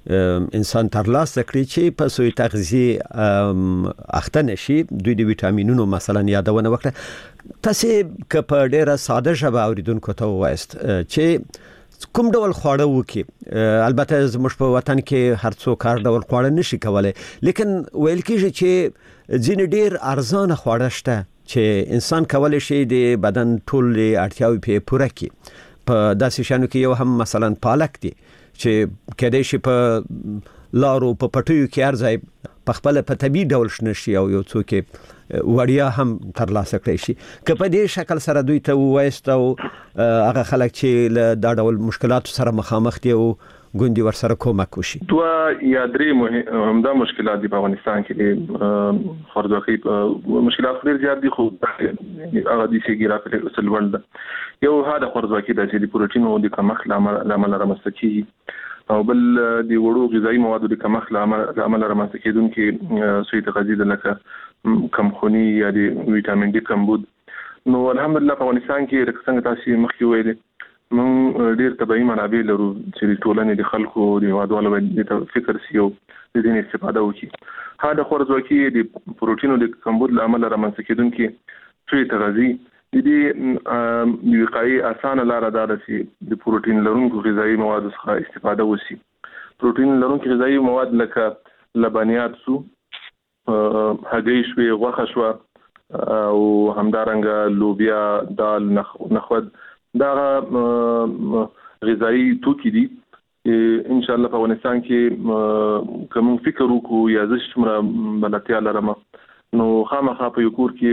انسان ترلاسه کړي چې په سوی تغذیه اخته نشي دوی د ویټامینونو مثلا یادونه وکړه تاسو که په ډیره ساده ژبه اوریدونکو ته وایست چې کوم ډول خواړه وکي البته زموږ په وطن کې هر څوک هر ډول خواړه نشي کولای لیکن ویل کېږي چې ځینې ډیر ارزانه خواړه شته چې انسان کولای شي د بدن ټول اړتیاوې په پوره کړي په داسې شانو کې یو هم مثلا پالک دی چې کېدای شي په لارو په پټیو کې ارزای په خپل په طبي ډول شنشي او یو څوک وړیا هم ترلاسه کړی شي که په دې شکل سره دوی ته وایست او هغه خلک چې له دا ډول مشکلاتو سره مخامخ دي او ګوندي ور سره کومک وشي دوه یا درې همدا مشکلات دي په افغانستان کې دي خوارځواکي مشکلات ډېر زیات دي خو هغه دي چې ګرافیک اصل ورلد یو هدا خوارځواکي د چې د پروتین او د کمښت لامل رامنځته کیږي او بل د وړو غذایی موادو د کمښت لامل رامنځته کیدونکو سوی تغذیه لکه کمخونی یا د ویټامین ډي کمبود نو الحمدلله په افغانستان کې څنګه تاسو مخکې ویلي من ډیر طبيعي منابع لرو چې ټولنې د خلکو د وادوالو د فکر سيو د دې استفاده وکړي هدا خوارځواکي د پروتینو د کمبود لامل رامنځته کیدونکو سوی تغذیه د دې د وقایي اسانه لار ده چې د پروتین لرونکو غذایی موادو څخه استفاده وشي پروتین لرونکو غذایی مواد لکه لبنیات سو هګۍ شوي غوښه شوه او همدارنګه لوبیا دال نخود دا غذایی توکي دي ان شاء الله په افغانستان کې کوم فکر وکړو یا زه شمره بلاتیا لرم نو خامخا په یو کور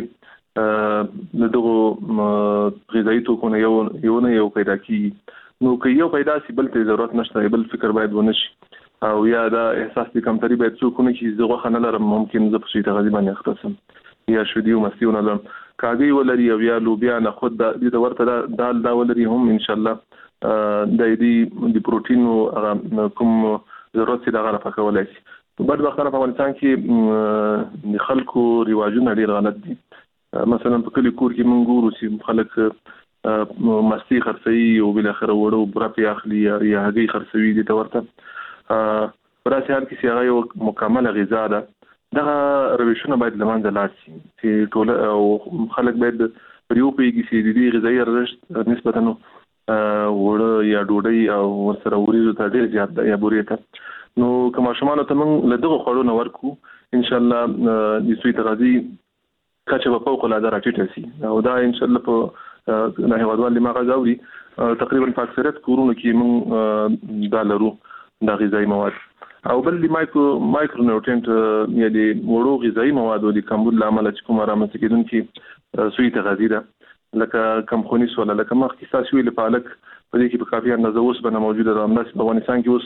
کې دغه غذایی توکو نه یو یو نه یو پیدا کی نو که یو پیدا سي بل ته ضرورت نشته بل فکر باید ونشي او یا دا احساس د کمتري باید څوک نه کی زه غوښه نه لرم ممکن زه په شي تغذیه باندې اختصم یا شودي او مستیونه لرم کاږي ولري او یا لوبیا نه خود د دې ورته دال دا ولري هم ان شاء الله د دې د پروتین او کوم ضرورت دي غره پکولای شي په بل وخت په افغانستان کې د خلکو رواجونه ډیر غلط دي مثلا په کلی کور کې منګورو چې خلک مستی خرڅي او بل اخر وړو برپی اخلي یا هغه خرڅوي دي ته ورته پراسه هر کسی هغه یو مکمل غذا ده دا رویشونه باید لمانځه لاړ شي چې ټول او خلک باید پریو پیږي چې د دې غذایی ارزښت نسبتا وړه یا ډوډۍ او ورسره وریځو ته ډېر زیات ده یا بورې ته نو کوم شمال ته موږ له دغه خوړو نه ورکو ان شاء الله د سوی تغذیه کچه په فوق العاده راټیټه شي او دا ان شاء الله په نه هوادوال لما غزاوري تقریبا په اکثریت کورونو کې موږ دا لرو د غذایی مواد او بل د مایکرو مایکرو نیوټرینټ یا د وړو غذایی موادو د کمبود لامل چې کوم رامنځته کیدونکو سوی تغذیه ده لکه کمخونی سواله لکه مخکې تاسو ویل پالک په دې کې په کافي اندازه اوس بنه موجوده ده همداسې په افغانستان کې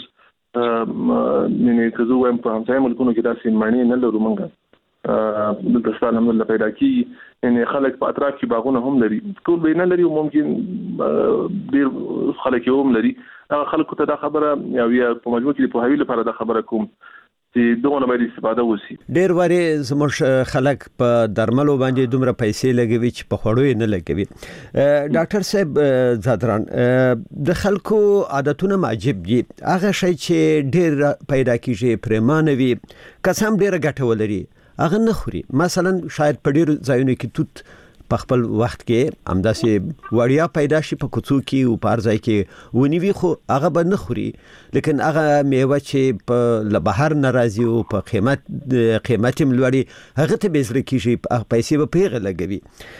اوس نه نه کزو وایم په همځای ملکونو کې داسې معنی نه لرو مونږ د دستان الحمدلله پیدا کی ان خلک په اطراف کې باغونه هم لري ټول به نه لري ممکن ډیر خلک هم لري هغه خلکو ته دا خبره یا په مجموع کې په هویل لپاره دا خبره کوم چې دغه باید استفاده وشي ډیر واري زموږ خلک په درملو باندې دومره پیسې لګوي چې په خوړو نه لګوي ډاکټر صاحب زادران د خلکو عادتونه معجب دي هغه شی چې ډیر پیدا کیږي پرمانوي قسم ډیر ګټه ولري هغه نه خوري مثلا شاید په ډیر ځایونو کې توت په خپل وخت کې همداسې وړیا پیدا شي په کوڅو کې او په ځای کې ونیوي خو هغه به نه خوري لیکن هغه میوه چې په بهر ناراضي او په قیمت قیمت ملوړي هغه ته بزر کیږي پیسې به پیغه لګوي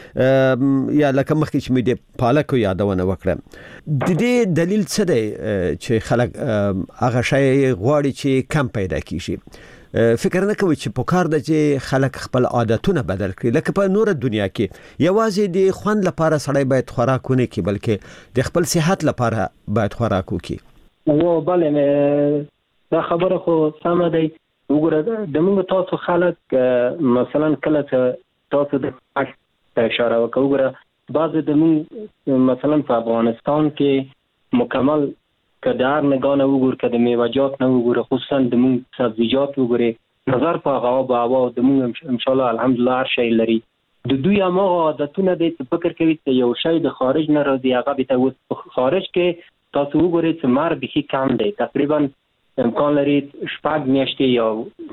یا لکه مخکې چې مې د پالک یادونه وکړه د دې دلیل څه دی چې خلک هغه شی غواړي چې کم پیدا کیږي فکر نه کوي چې په کار د چې خلک خپل عادتونه بدل کړي لکه په نور دنیا کې یوازې د خوند لپاره سړی باید خوراکونه کوي بلکې د خپل صحت لپاره باید خوراک وکړي او بله دا خبره خو سمه دی وګوره د موږ تاسو خلک مثلا کله تاسو د اشاره وکړو وګوره بعض د موږ مثلا په افغانستان کې مکمل کدار نگانه وګور کده میوه‌جات نه وګوره خصوصا د موږ سبزیجات وګوره نظر په هغه او هوا د موږ ان شاء الله الحمدلله هر شی لري د دوی هم عادتونه د فکر کوي چې یو شی د خارج نه راځي هغه به ته خارج کې تاسو وګورئ چې مار به کم دی تقریبا امکان لري شپږ میاشتې یا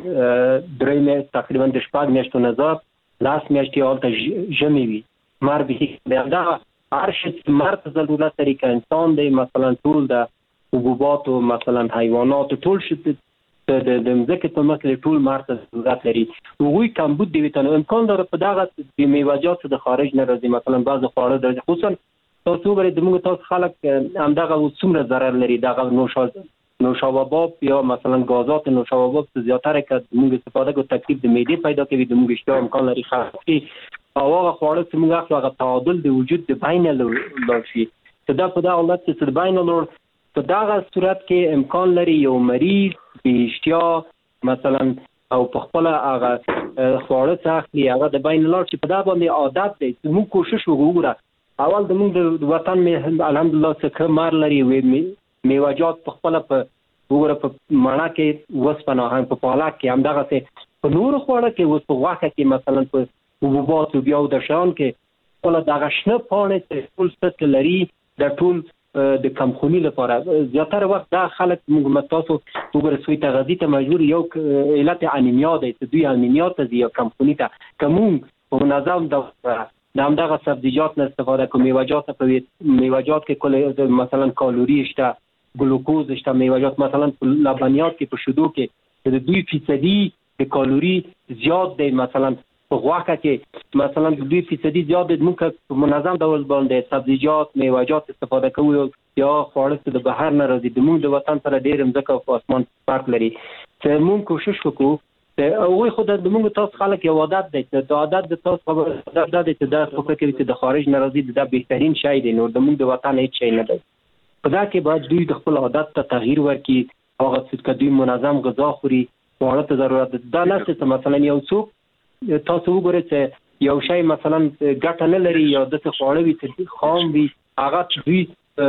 درې میاشتې تقریبا د شپږ میاشتو نه زیات لاس میاشتې هلته ژمی وي مر به دا هر شي مر ته ضرورت لري که انسان دی مثلا ټول د حبوباتو مثلا حیوانات ټول شي د د مځکې په مخ کې ټول مر ته ضرورت لري هغوی کمبود د ویټامین امکان لري په دغه د میوه‌جاتو د خارج نه راځي مثلا بعض خواړه د خصوصا تاسو وګورئ د موږ تاسو خلک همدغه څومره ضرر لري دغه نوشابه نوشاباب یا مثلا غازات نوشاباب څه زیاتره که موږ استفاده کوو تکلیف د معدې پیدا کوي د موږ اشتها امکان لري خرابي او هغه خواړه چې موږ اخلو هغه تعادل د وجود د بین لاړ شي چې دا په دغه حالت کې د بین لاړ په دغه صورت کې امکان لري یو مریض بې اشتها مثلا او په خپل هغه خواړه څه اخلي هغه د بین لاړ شي په دا باندې عادت دی چې موږ کوشش وکړو اول د موږ د وطن مې الحمدلله څخه مار لري وي میوه‌جات په خپل په وګوره په مڼه کې وسپنه هم په پالک کې هم دغه څه په نور خوړه کې اوس په غوښه کې مثلا په حبوبات او بیا د شان کې خپل دغه شنه پاڼې چې ټول ست لري د ټول د کمخونی لپاره زیاتره وخت دا خلک موږ متاسو وګوره سوی تغذیه ته مجبور یو علت انیمیا دی چې دوی انیمیا ته دی کمخونی ته کوم په منظم ډول د همدغه سبزیجات نه استفاده کوم میوه‌جات په میوه‌جات کې کله مثلا کالوري شته ګلوکوز شته میوه‌جات مثلا لبنیات کې په شیدو کې د دوی فیصدي د کالوري زیات دی مثلا په غوښه کې مثلا د دوی فیصدي زیات دی موږ په منظم ډول باندې سبزیجات میوه‌جات استفاده کوو یا خواړه د بهر نه راځي د موږ د وطن سره ډېر مځکه او اسمان فرق لري چې موږ کوشش وکړو هغوی خو د موږ تاسو خلک یو عادت دی چې عادت د تاسو خبره دا دی چې دا فکر کوي چې د خارج نه راځي دا بهترین شی دی نو د موږ د وطن هیڅ شی نه دی په دا کې باید دوی د خپل عادت ته تغییر ورکړي هغه چې دوی منظم غذا خوري خواړه ته ضرورت دا نه چې مثلا یو څوک تاسو وګورئ چې یو شی مثلا ګټه نه لري یا د خواړه وي چې خام وي هغه دوی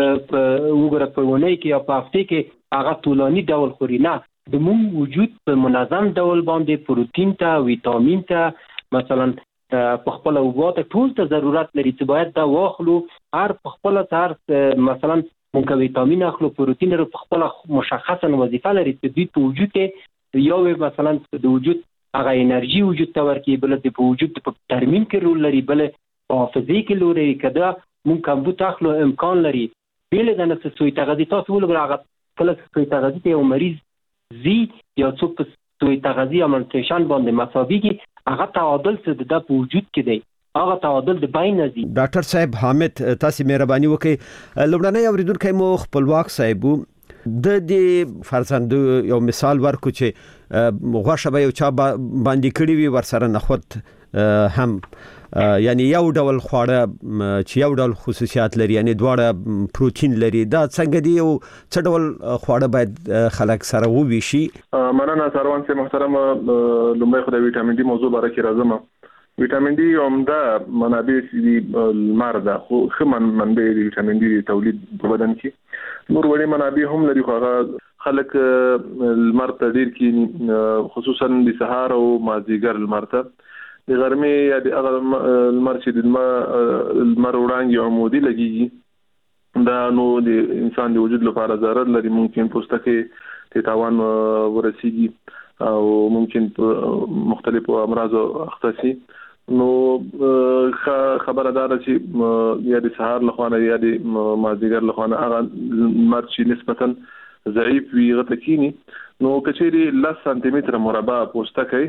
وګوره په ونه کې یا په هفته کې هغه طولانی ډول خوري نه د موږ وجود په منظم ډول باندې پروتین ته ویټامین ته مثلا په خپل اوبو ته ټول ته ضرورت لري چې باید دا واخلو هر په خپل تر مثلا موږ ویټامین اخلو پروتین لري په خپل مشخصه وظیفه لري چې دوی په وجود کې یو مثلا د وجود هغه انرژي وجود ته ورکړي بل د وجود په ترمیم کې رول لري بل په حافظه کې رول لري کدا موږ کمبود اخلو امکان لري بیل د نفس سوی تغذیه تاسو ولګره هغه کله سوی تغذیه یو مریض زی یا څوک په سوی تغذیه منټریشن باندې مساوي کې هغه تعادل څه د په وجود کې دی هغه تعادل د بین دی ډاکټر صاحب حامد تاسو مهرباني وکړئ لومړنۍ اوریدونکو مو خپلواک صاحب د دې فرزند یو مثال ورکو چې غوښه به یو چا باندې کړی وي ورسره نخود هم یعنی یو ډول خواړه چې یو ډول خصوصیات لري یعنی دواړه پروتین لري دا څنګه دی او څه ډول خواړه باید خلک سره وویشي مننه سروان سي محترم لومړی خو د ویټامین ډي موضوع باره کې راځم ویټامین ډي عمده منابع دي لمر ده خو خمن منبع دي ویټامین ډي تولید په بدن کې نور وړي منابع هم لري خو خلک لمر ته ډیر کې خصوصا د سهار او مازیګر لمر ته د غرمې یا د لمر چې د لمر وړانګې عمودي لګيږي دا نو د انسان د وجود لپاره ضرر لري ممکن پوستکي ته تاوان ورسیږي او ممکن مختلفو امراضو اخته شي نو خبره ده چې یا د سهار لخوا یا د مازیګر لخوا هغه لمر چې نسبتا ضعیف وي غتکینی نو کچېری لس سانتي متر مربع پوستکي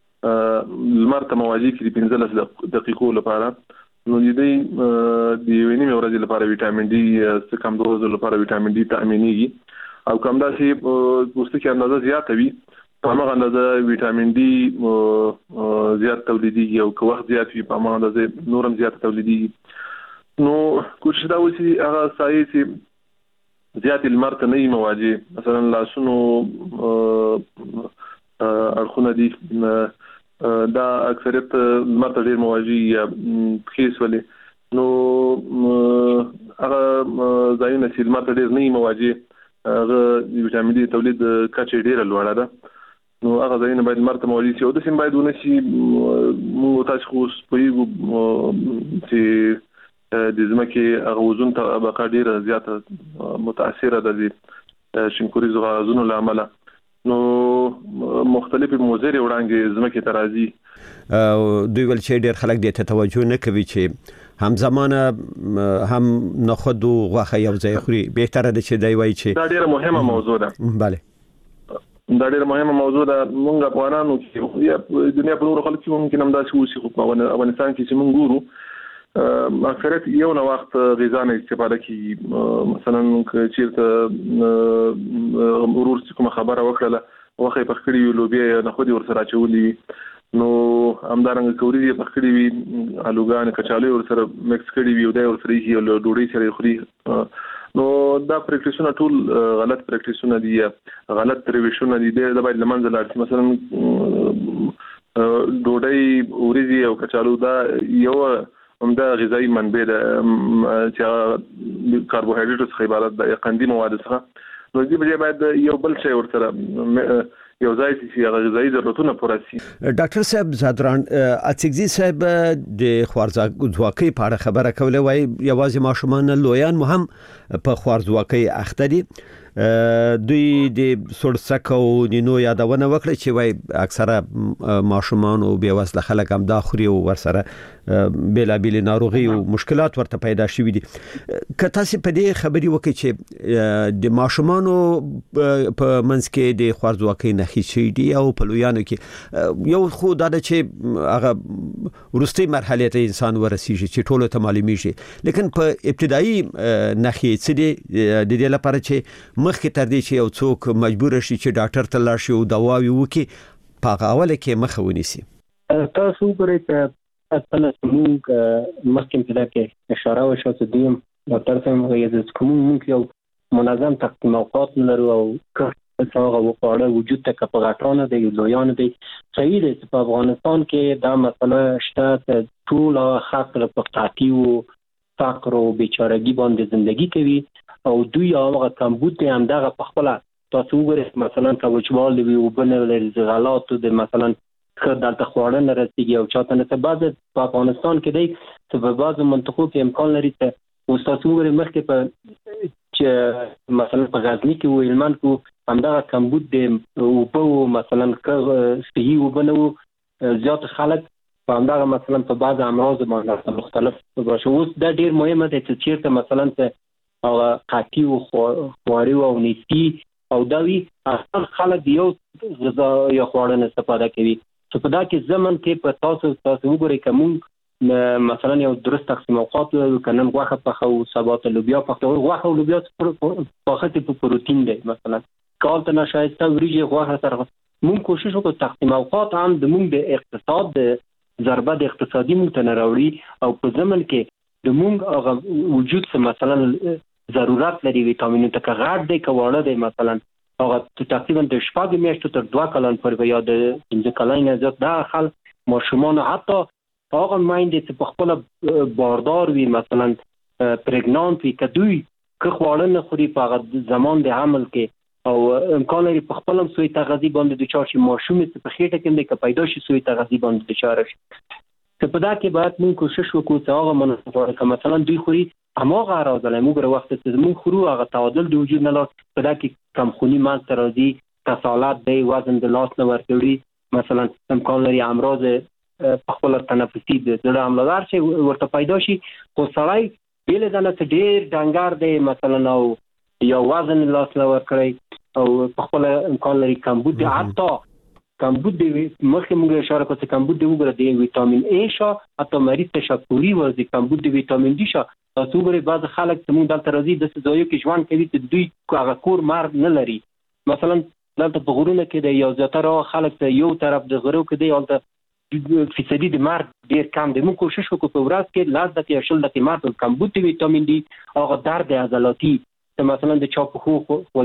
لمر ته مواجه کړي پنځلس دقیقو لپاره نو دې د وینې مورز لپاره ویټامین ډي څخه کم دوز لپاره ویټامین ډي تامینېږي او کوم داسې پوستکي اندازه زیاته وي هغه اندازه ویټامین ډي زیات تولیدېږي او که وخت زیات وي په هغه اندازه نورم زیات تولیدېږي نو کوشش دا وشي هغه سایه چې زیات لمر ته نه مواجه مثلا لاسونو اړخونه دي دا اکثریت مرته ډیر مواجه یا خیس ولې نو هغه ځایونه چې مرته ډیر نه مواجه هغه ویټامین ډي تولید کچې ډیره لوړه ده نو هغه ځایونه باید مرته مواجه شي او د سیم باید ونشي موږ تاسو خو سپوږیږو چې د ځمکې هغه وزن طبقه ډیره زیاته متاثره ده شینکوریز غازونو لامل نو مختلفې موزري وړاندې زمکه ترازی دوی ول چې ډېر خلک دې ته توجه نه کوي چې هم زمانه هم نخود او غوخه یو ځای خوري به تر د چې دی وای چې دا ډېره مهمه موضوع ده. bale دا ډېره مهمه موضوع ده. موږ افغانانو کې یا دنیا په نورو خلکو کې ممکن هم دا شي وسی خو په افغانستان کې چې موږ ګورو اکثریت یو نه وخت غذا نه استفاده کوي. مثلا چیرته ورور څه کوم خبره وکړه وخه په خړی لوبیا نه خو دې ورسره چولې نو همدارنګه کوري دې په خړی وی الوګان کچالو ورسره مکس کړی وی او دا ورسره یې له ډوډۍ سره خوري. نو دا پریکټیسونه ټول غلط پریکټیسونه دي غلط پریویشونه دي د باید لمنځه لاړ. مثلا ډوډۍ وريزي او کچالو دا یو همدا غذایی منبع ده چې کاربوهایډریټ څخه عبارت ده قندي مواد څخه. نو دې بجې باید یو بل شی ورسره یو ځای چې غذایی ضرورتونه پوره شي. ډاکټر صاحب زادران اڅګزي صاحب د خوارځواکۍ په اړه خبره کوله وای یوازې ماشومان لویان مهم په خوارځواکۍ اخته دي. دوی د سړسکو نینو یادونه وکړه چې وای اکثره ماشومان او بیوسله خلک هم دا خوري او ورسره بلا بلا ناروغي او مشکلات ورته پیدا شوي دي. که تاسو په دې خبري وکړي چې د ماشومان په منځ کې د خوارځواکۍ نښې شي دي او په لویانو کې یو خو دا چې هغه ورستي مرحله ته انسان ورسیږي چې ټولو ته معلومیږي لیکن په ابتدایي نښې څه دي د دې لپاره چې مخکې تر دې چې یو څوک مجبور شي چې ډاکټر ته لاړ شي او دواوي وکړي په اوله کې مخه ونیسي. تاسو ګورئ چې اصل موږ مخکې په دغه اشاره وشو چې دیم ډاکټر څنګه یې چې کوم موږ یو منظم تقسیم اوقات لرو او څنګه وقاړه وجود ته کپغاټونه دی لویان دی صحیح دی چې په افغانستان کې دا مسله شته ټول خاطر په قحطي فقر او بیچارهګي باندې ژوندۍ کوي او دوی هغه کمبود هم دغه په خپل تاسو وګورئ مثلا کوچوال دی او بنل زغالات د مثلا خدالته خوړن رسیږي او چاته نه بعض په افغانستان کې دی چې په بعضو منطقو کې امکان لري چې او تاسو وګورئ مخکې په چې مثلا په غزنی کې او هلمند کې همدغه کمبود دی او په مثلا صحي وبنو زیات خلک په همدغه مثلا په بعض امراض باندې مختلف باشه. اوس دا ډیر مهمه ده چې چیرته مثلا او قاطی او خواري او نسبی او داوی اصل خلک یو غذا یا خوړن استفاده کوي چې په دا کې زمن کې په تاسو تاسو وګورئ کوم مثلا یو درست تقسیم اوقات کنن غوښه په خو سبات لوبیا په غوښه او لوبیا په خاطر په پروتین دی مثلا کالته نشایسته وریجه غوښه سره مونږ کوشش وکړو تقسیم اوقات هم د مونږ د اقتصاد د ضربه د اقتصادي متنوعي او په زمن کې د مونږ هغه وجود څخه مثلا ضرورت لري ویټامینونو ته غاړه دی کواړه دی مثلا هغه تقریبا د شپږ میاشتو تر دوه کلن پورې یا د پنځه کلن زیات دا خل ماشومان حتی هغه مایند چې په خپل باردار وي مثلا پرګنانت وي کدوې که خواړه نه خوري په زمان د حمل کې او امکان لري په خپل هم سوی تغذیه باندې د چا شي ماشوم چې په خېټه کې د پیدا شي سوی تغذیه باندې د چاره شي. که په دا کې باید موږ کوشش وکړو چې هغه مناسبه که مثلا دوی خوري هماغه راځي موږ ور وخت چې موږ خورو هغه تعادل د وجود نه لاس په دا کې کمخونی مال تر دي کسالات دی وزن د لاس نه ورکوي مثلا امکان لري امراض په خپل تنفسي د زړه عملدار شي ورته پیدا شي خو سړی بیل دنه چې ډیر ډنګار دی مثلا او یا وزن لاس نه ورکړي او په خپل امکان لري کمبود دی حتی کمبود دی مخکې موږ اشاره کوو چې کمبود دی وګوره دی ویټامین ای شا حتی مریض تشکری ورزي کمبود دی ویټامین ډي شا تاسو وګورئ بعض خلک چې موږ دلته راځي د ځایو کې ژوند کوي چې دوی هغه کور مرګ نه لري مثلا دلته په غرونو کې د یو زیاتره خلک ته یو طرف د غرو کې دی البته فیصدي د مرګ ډیر کم دی موږ کوشش وکړو په ورځ کې لاس د کې شل د مرګ کمبود دی ویټامین ډي هغه درد عضلاتي چې مثلا د چا په خو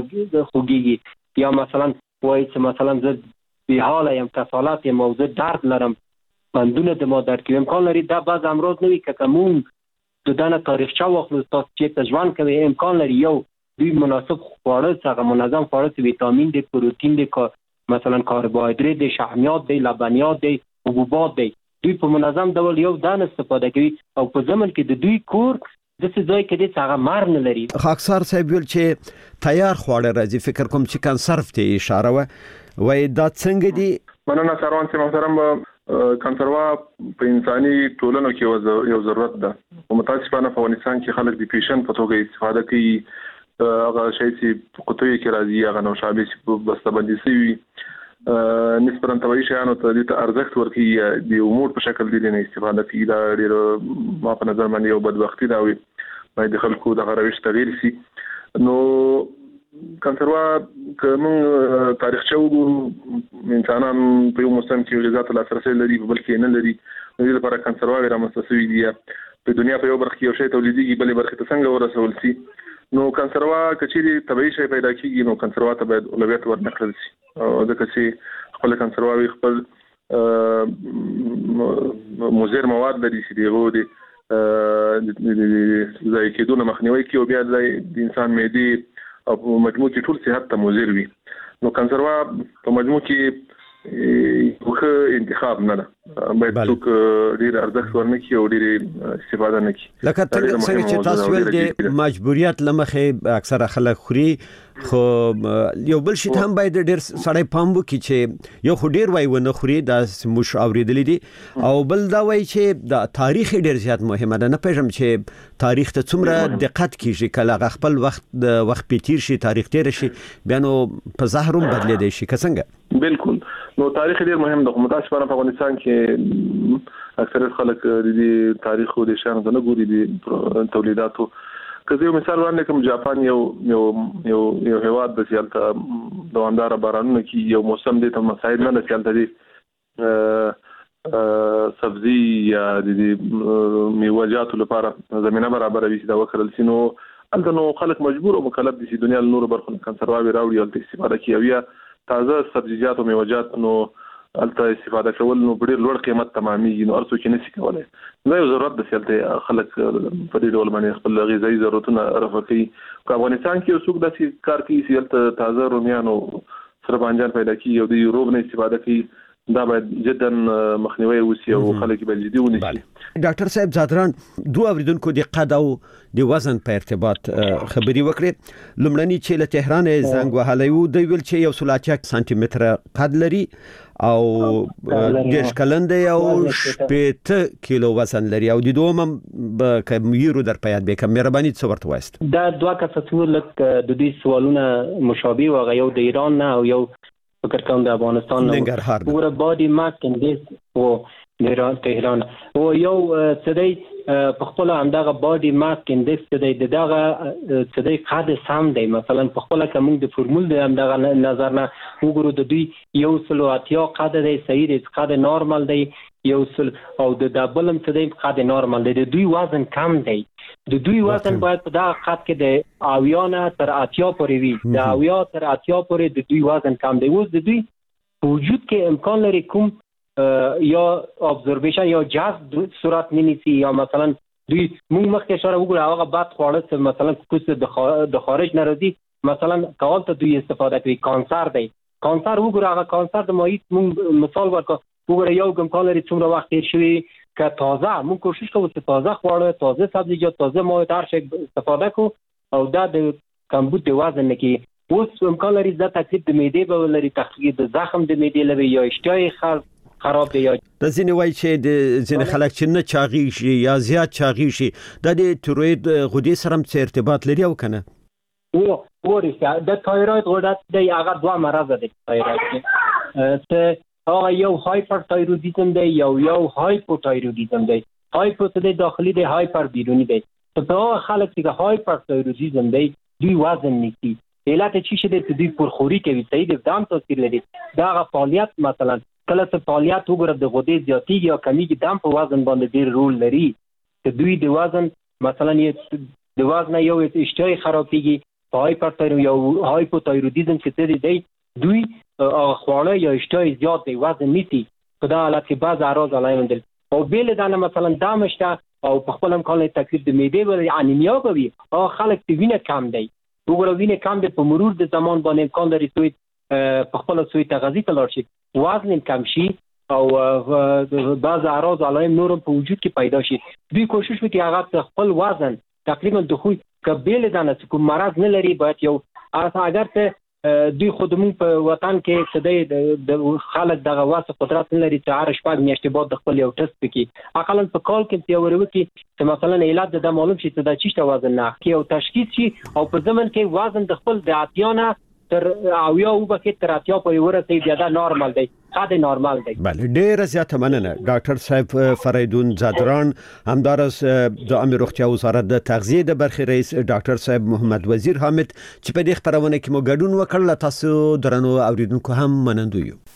خوږیږي یا مثلا وایي چې مثلا زه به حاله یم کسالت یم او زه درد لرم بندونه د ما درد کوي امکان لري دا بعض امراض نه وي که کوم د دانه تاریخچه واخلو تاسو چې ته ژوند کوي امکان لري یو دوی مناسب خواړه څنګه منظم خواړه ویټامین دی پروتین دی مثلا کاربوهایدریت دی شحمیات دی لبنیات دی حبوبات دی دوی په منظم ډول یو دانه استفاده کوي او په زمن کې د دوی کور د څه ځای کې د هغه مار نه لري. خاکسار صاحب ویل چې تیار خواړه راځي، فکر کوم چې کنسرو ته اشاره و وای دا څنګه دي؟ مننه سروان سي محترم. کنسروا په انساني ټولنو کې یو ضرورت ده. متاسفانه په افغانستان کې خلک د پیشن په توګه استفاده کوي. هغه شی چې قطوي کې راځي هغه نوشابه چې بسته‌بندي شوی نسبتاً طبيعي شیانو ته د ارزښت ورکړي د امور په شکل دي نه استفاده کوي. دا ډېر ما په نظر باندې یو بدبختی دا وي باید خلکو د روش تغییر شي. نو کنسروا کوم تاریخچه وګورو انسانان په یو موسم کې غذا ته لاسرسي لري بلکې نه لري. د دې لپاره کنسروا رامنځته شوی دی. په دنیا په یو برخه کې یو شی تولیديږي بلې برخه ته څنګه ورسول شي. نو کنسروا کچيري طبيعي شی پیدا کیږي نو کنسروا ته باید اولویت ورنکړل شي. او د کسي خپل کنسروا وي خپل مضر مواد لري چې دیغه دي د ځای کېدو مخنیوي کوي او بیا د انسان معدي او مجموع کې ټول صحت ته مضر وي. نو کنسروا په مجموع کې یو انتخاب نه ده. باید څوک ډیر ارزښت ورنکړي او ډیر استفاده نه کوي. لکه څنګه چې تاسو ویل د مجبوریت لمخې اکثره خلک خوري، خو یو بل شي هم باید ډیر سړی پام وکړي چې یو خو ډیر وای ونه خوري دا مش اوریدلې دي او بل دا وای چې د تاریخ ډیر زیات مهمه ده. نه پېژم چې تاریخ ته څومره دقت کیږي کله خپل وخت د وخت په تیر شي تاریخ تیر شي بیا نو په زهروم بدلې دی شي څنګه. بالکل. نو تاریخ ډیر مهم ده. متاسفانه په افغانستان کې اکثر خلک د دې تاریخ او د شان نه ګوري د تولیداتو. کله یو مثال ورنه کوم جاپان یو یو یو یو هواد د سیالته دوامدار بارانونه کې یو موسم دي ته مساعد نه سیالته دي سبزی یا د میوه‌جاتو لپاره زمينه برابر وي دا وکړل سينو البته نو خلک مجبور او مکلف دي چې دنیا نور برخو کنسروا راوړي او استفاده کوي یا تازه سبزیجات او میوه‌جات نو البته استفاده کول نو ډېر لوړ قیمت تمامي نو ارڅو کې نشي کولای. دا یو ضرورت د سیالته خلک په دې ډول باندې خپل غذایی ضرورتونه رفع کوي. په افغانستان کې څوک داسې کار کوي سیالته تازه رومیان او سره بانجان پیدا کوي او د یوروب نه استفاده کوي. دا باید جدا مخنیوي وسی او خلک به جدي ونیسي. ډاکټر صاحب زادران دوه اوریدونکو د قد او د وزن په ارتباط خبري وکړي. لمړني چې له تهران زنګ وهلی و د ویل چې یو سلاتیا سانتي متر قد لري او دیش کلنده او شپږ کیلو وزن لري او د دوم به کمیرو در پیاد به کم مهرباني څو ورته وایست. دا دوه کساتو لک د دې سوالونه مشابه و غيو د ایران نه او یو فکر کوم د افغانستان نه پورا باډي ماس اندیکس او ایران تهران او یو سدی په خپل همدغه باډي ماس اندیکس دی دغه سدی قاعده سم دی. مثلا په خپل کوم د فرمول د همدغه نظر نه وګورو د دوی یو سلو اتیا قاعده دی صحیح دی قاعده نورمال دی یو سل او د دبلم سدی قاعده نورمال دی. د دوی وزن کم دی. د دوی وزن باید په دغه خط کې د اویانه تر اتیا پورې وي. د اویا تر اتیا پورې د دوی وزن کم دی. اوس د دوی وجود کې امکان لري کوم یا ابزربیشن یا جذب صورت ننیسی یا مثلا دوی موږ مخکې اشاره وکړو هغه بعد خواړه مثلا کوڅه د خارج نه راځي مثلا کول ته دوی استفاده کوي. کانسر دی کانسر وګوره هغه کانسر د مایع موږ مثال ورکړو وګوره یو امکان لري څومره وخت تیر شوی که تازه موږ کوشش کوو چې تازه خواړه تازه سبزیجات تازه مواد هر شي استفاده کوو او دا د کمبود د وزن نه کې. اوس امکان لري دا تکلیف د معدې به لري تخلیق د زخم د معدې لري یا اشتهای خراب خراب دی. د ځینې وایي چې د ځینې خلک چې نه چاغي شي یا زیات چاغي شي د دې تایروید غدې سره هم ارتباط لري او کنه او ورته د تایروید غدې د هغه دوه مرض دي. تایروید څه هغه یو هایپر تایرویدیزم دی یو یو هایپو تایرویدیزم دی. هایپو څه دی داخلي دی هایپر بیرونی دی. په هغه خلک چې هایپر تایرویدیزم دی دوی وزن نیسي علت چی شده چې دوی پرخوري کوي صحیح د دم تاثیر لري. دا فعالیت مثلا کله چې فعالیت وګوره د غدې زیاتیږي یا کمیږي دم په وزن باندې ډیر رول لري. چې دوی د وزن مثلا د وزن یو اشتهای خرابېږي په هایپرتایرو یا هایپوتایرودیزم چې دی دوی خواړه یا اشتهای زیات دی وزن نیسي. په دا حالت کې بعض اعراض علایند او بیل دا مثلا دم شته او په خپل امکان تکلیف د معدې ولري انیمیا کوي او خلک د وینې کم دی وګوره وینې کم دی په مرور د زمان باندې امکان لري دوی په خپل سوی تغذیه ته لاړ شي وزن کم شي او بعض اعراض علائم نور په وجود کې پیدا شي. دوی کوشش وکړي هغه خپل وزن تقریبا د خو کبیل دانه کوم مرض نه لري باید یو اگر ته دوی خودمون په وطن کې صدې د خلک دغه واسه قدرت نه لري چې هر شپږ میاشتې بعد د خپل یو ټیسټ وکړي اقلا په کال کې یو وروکي چې مثلا علاج د معلوم شي چې د چیشته وزن نه کې او تشخیص شي او په زمن کې وزن د خپل د اتیانه تر او یو وبکه تر اتیا پورې ورسې بیا دا نارمال دی خاطر نارمال دی. بله ډیره زیاته مننه ډاکټر صاحب فریدون زادران همدارس د امر روغتیا وزارت د تغذیه د برخې رئیس ډاکټر صاحب محمد وزیر حامد چې په دې خبرونه کې مو ګډون وکړل. تاسو درنو اوریدونکو هم منندوی یو.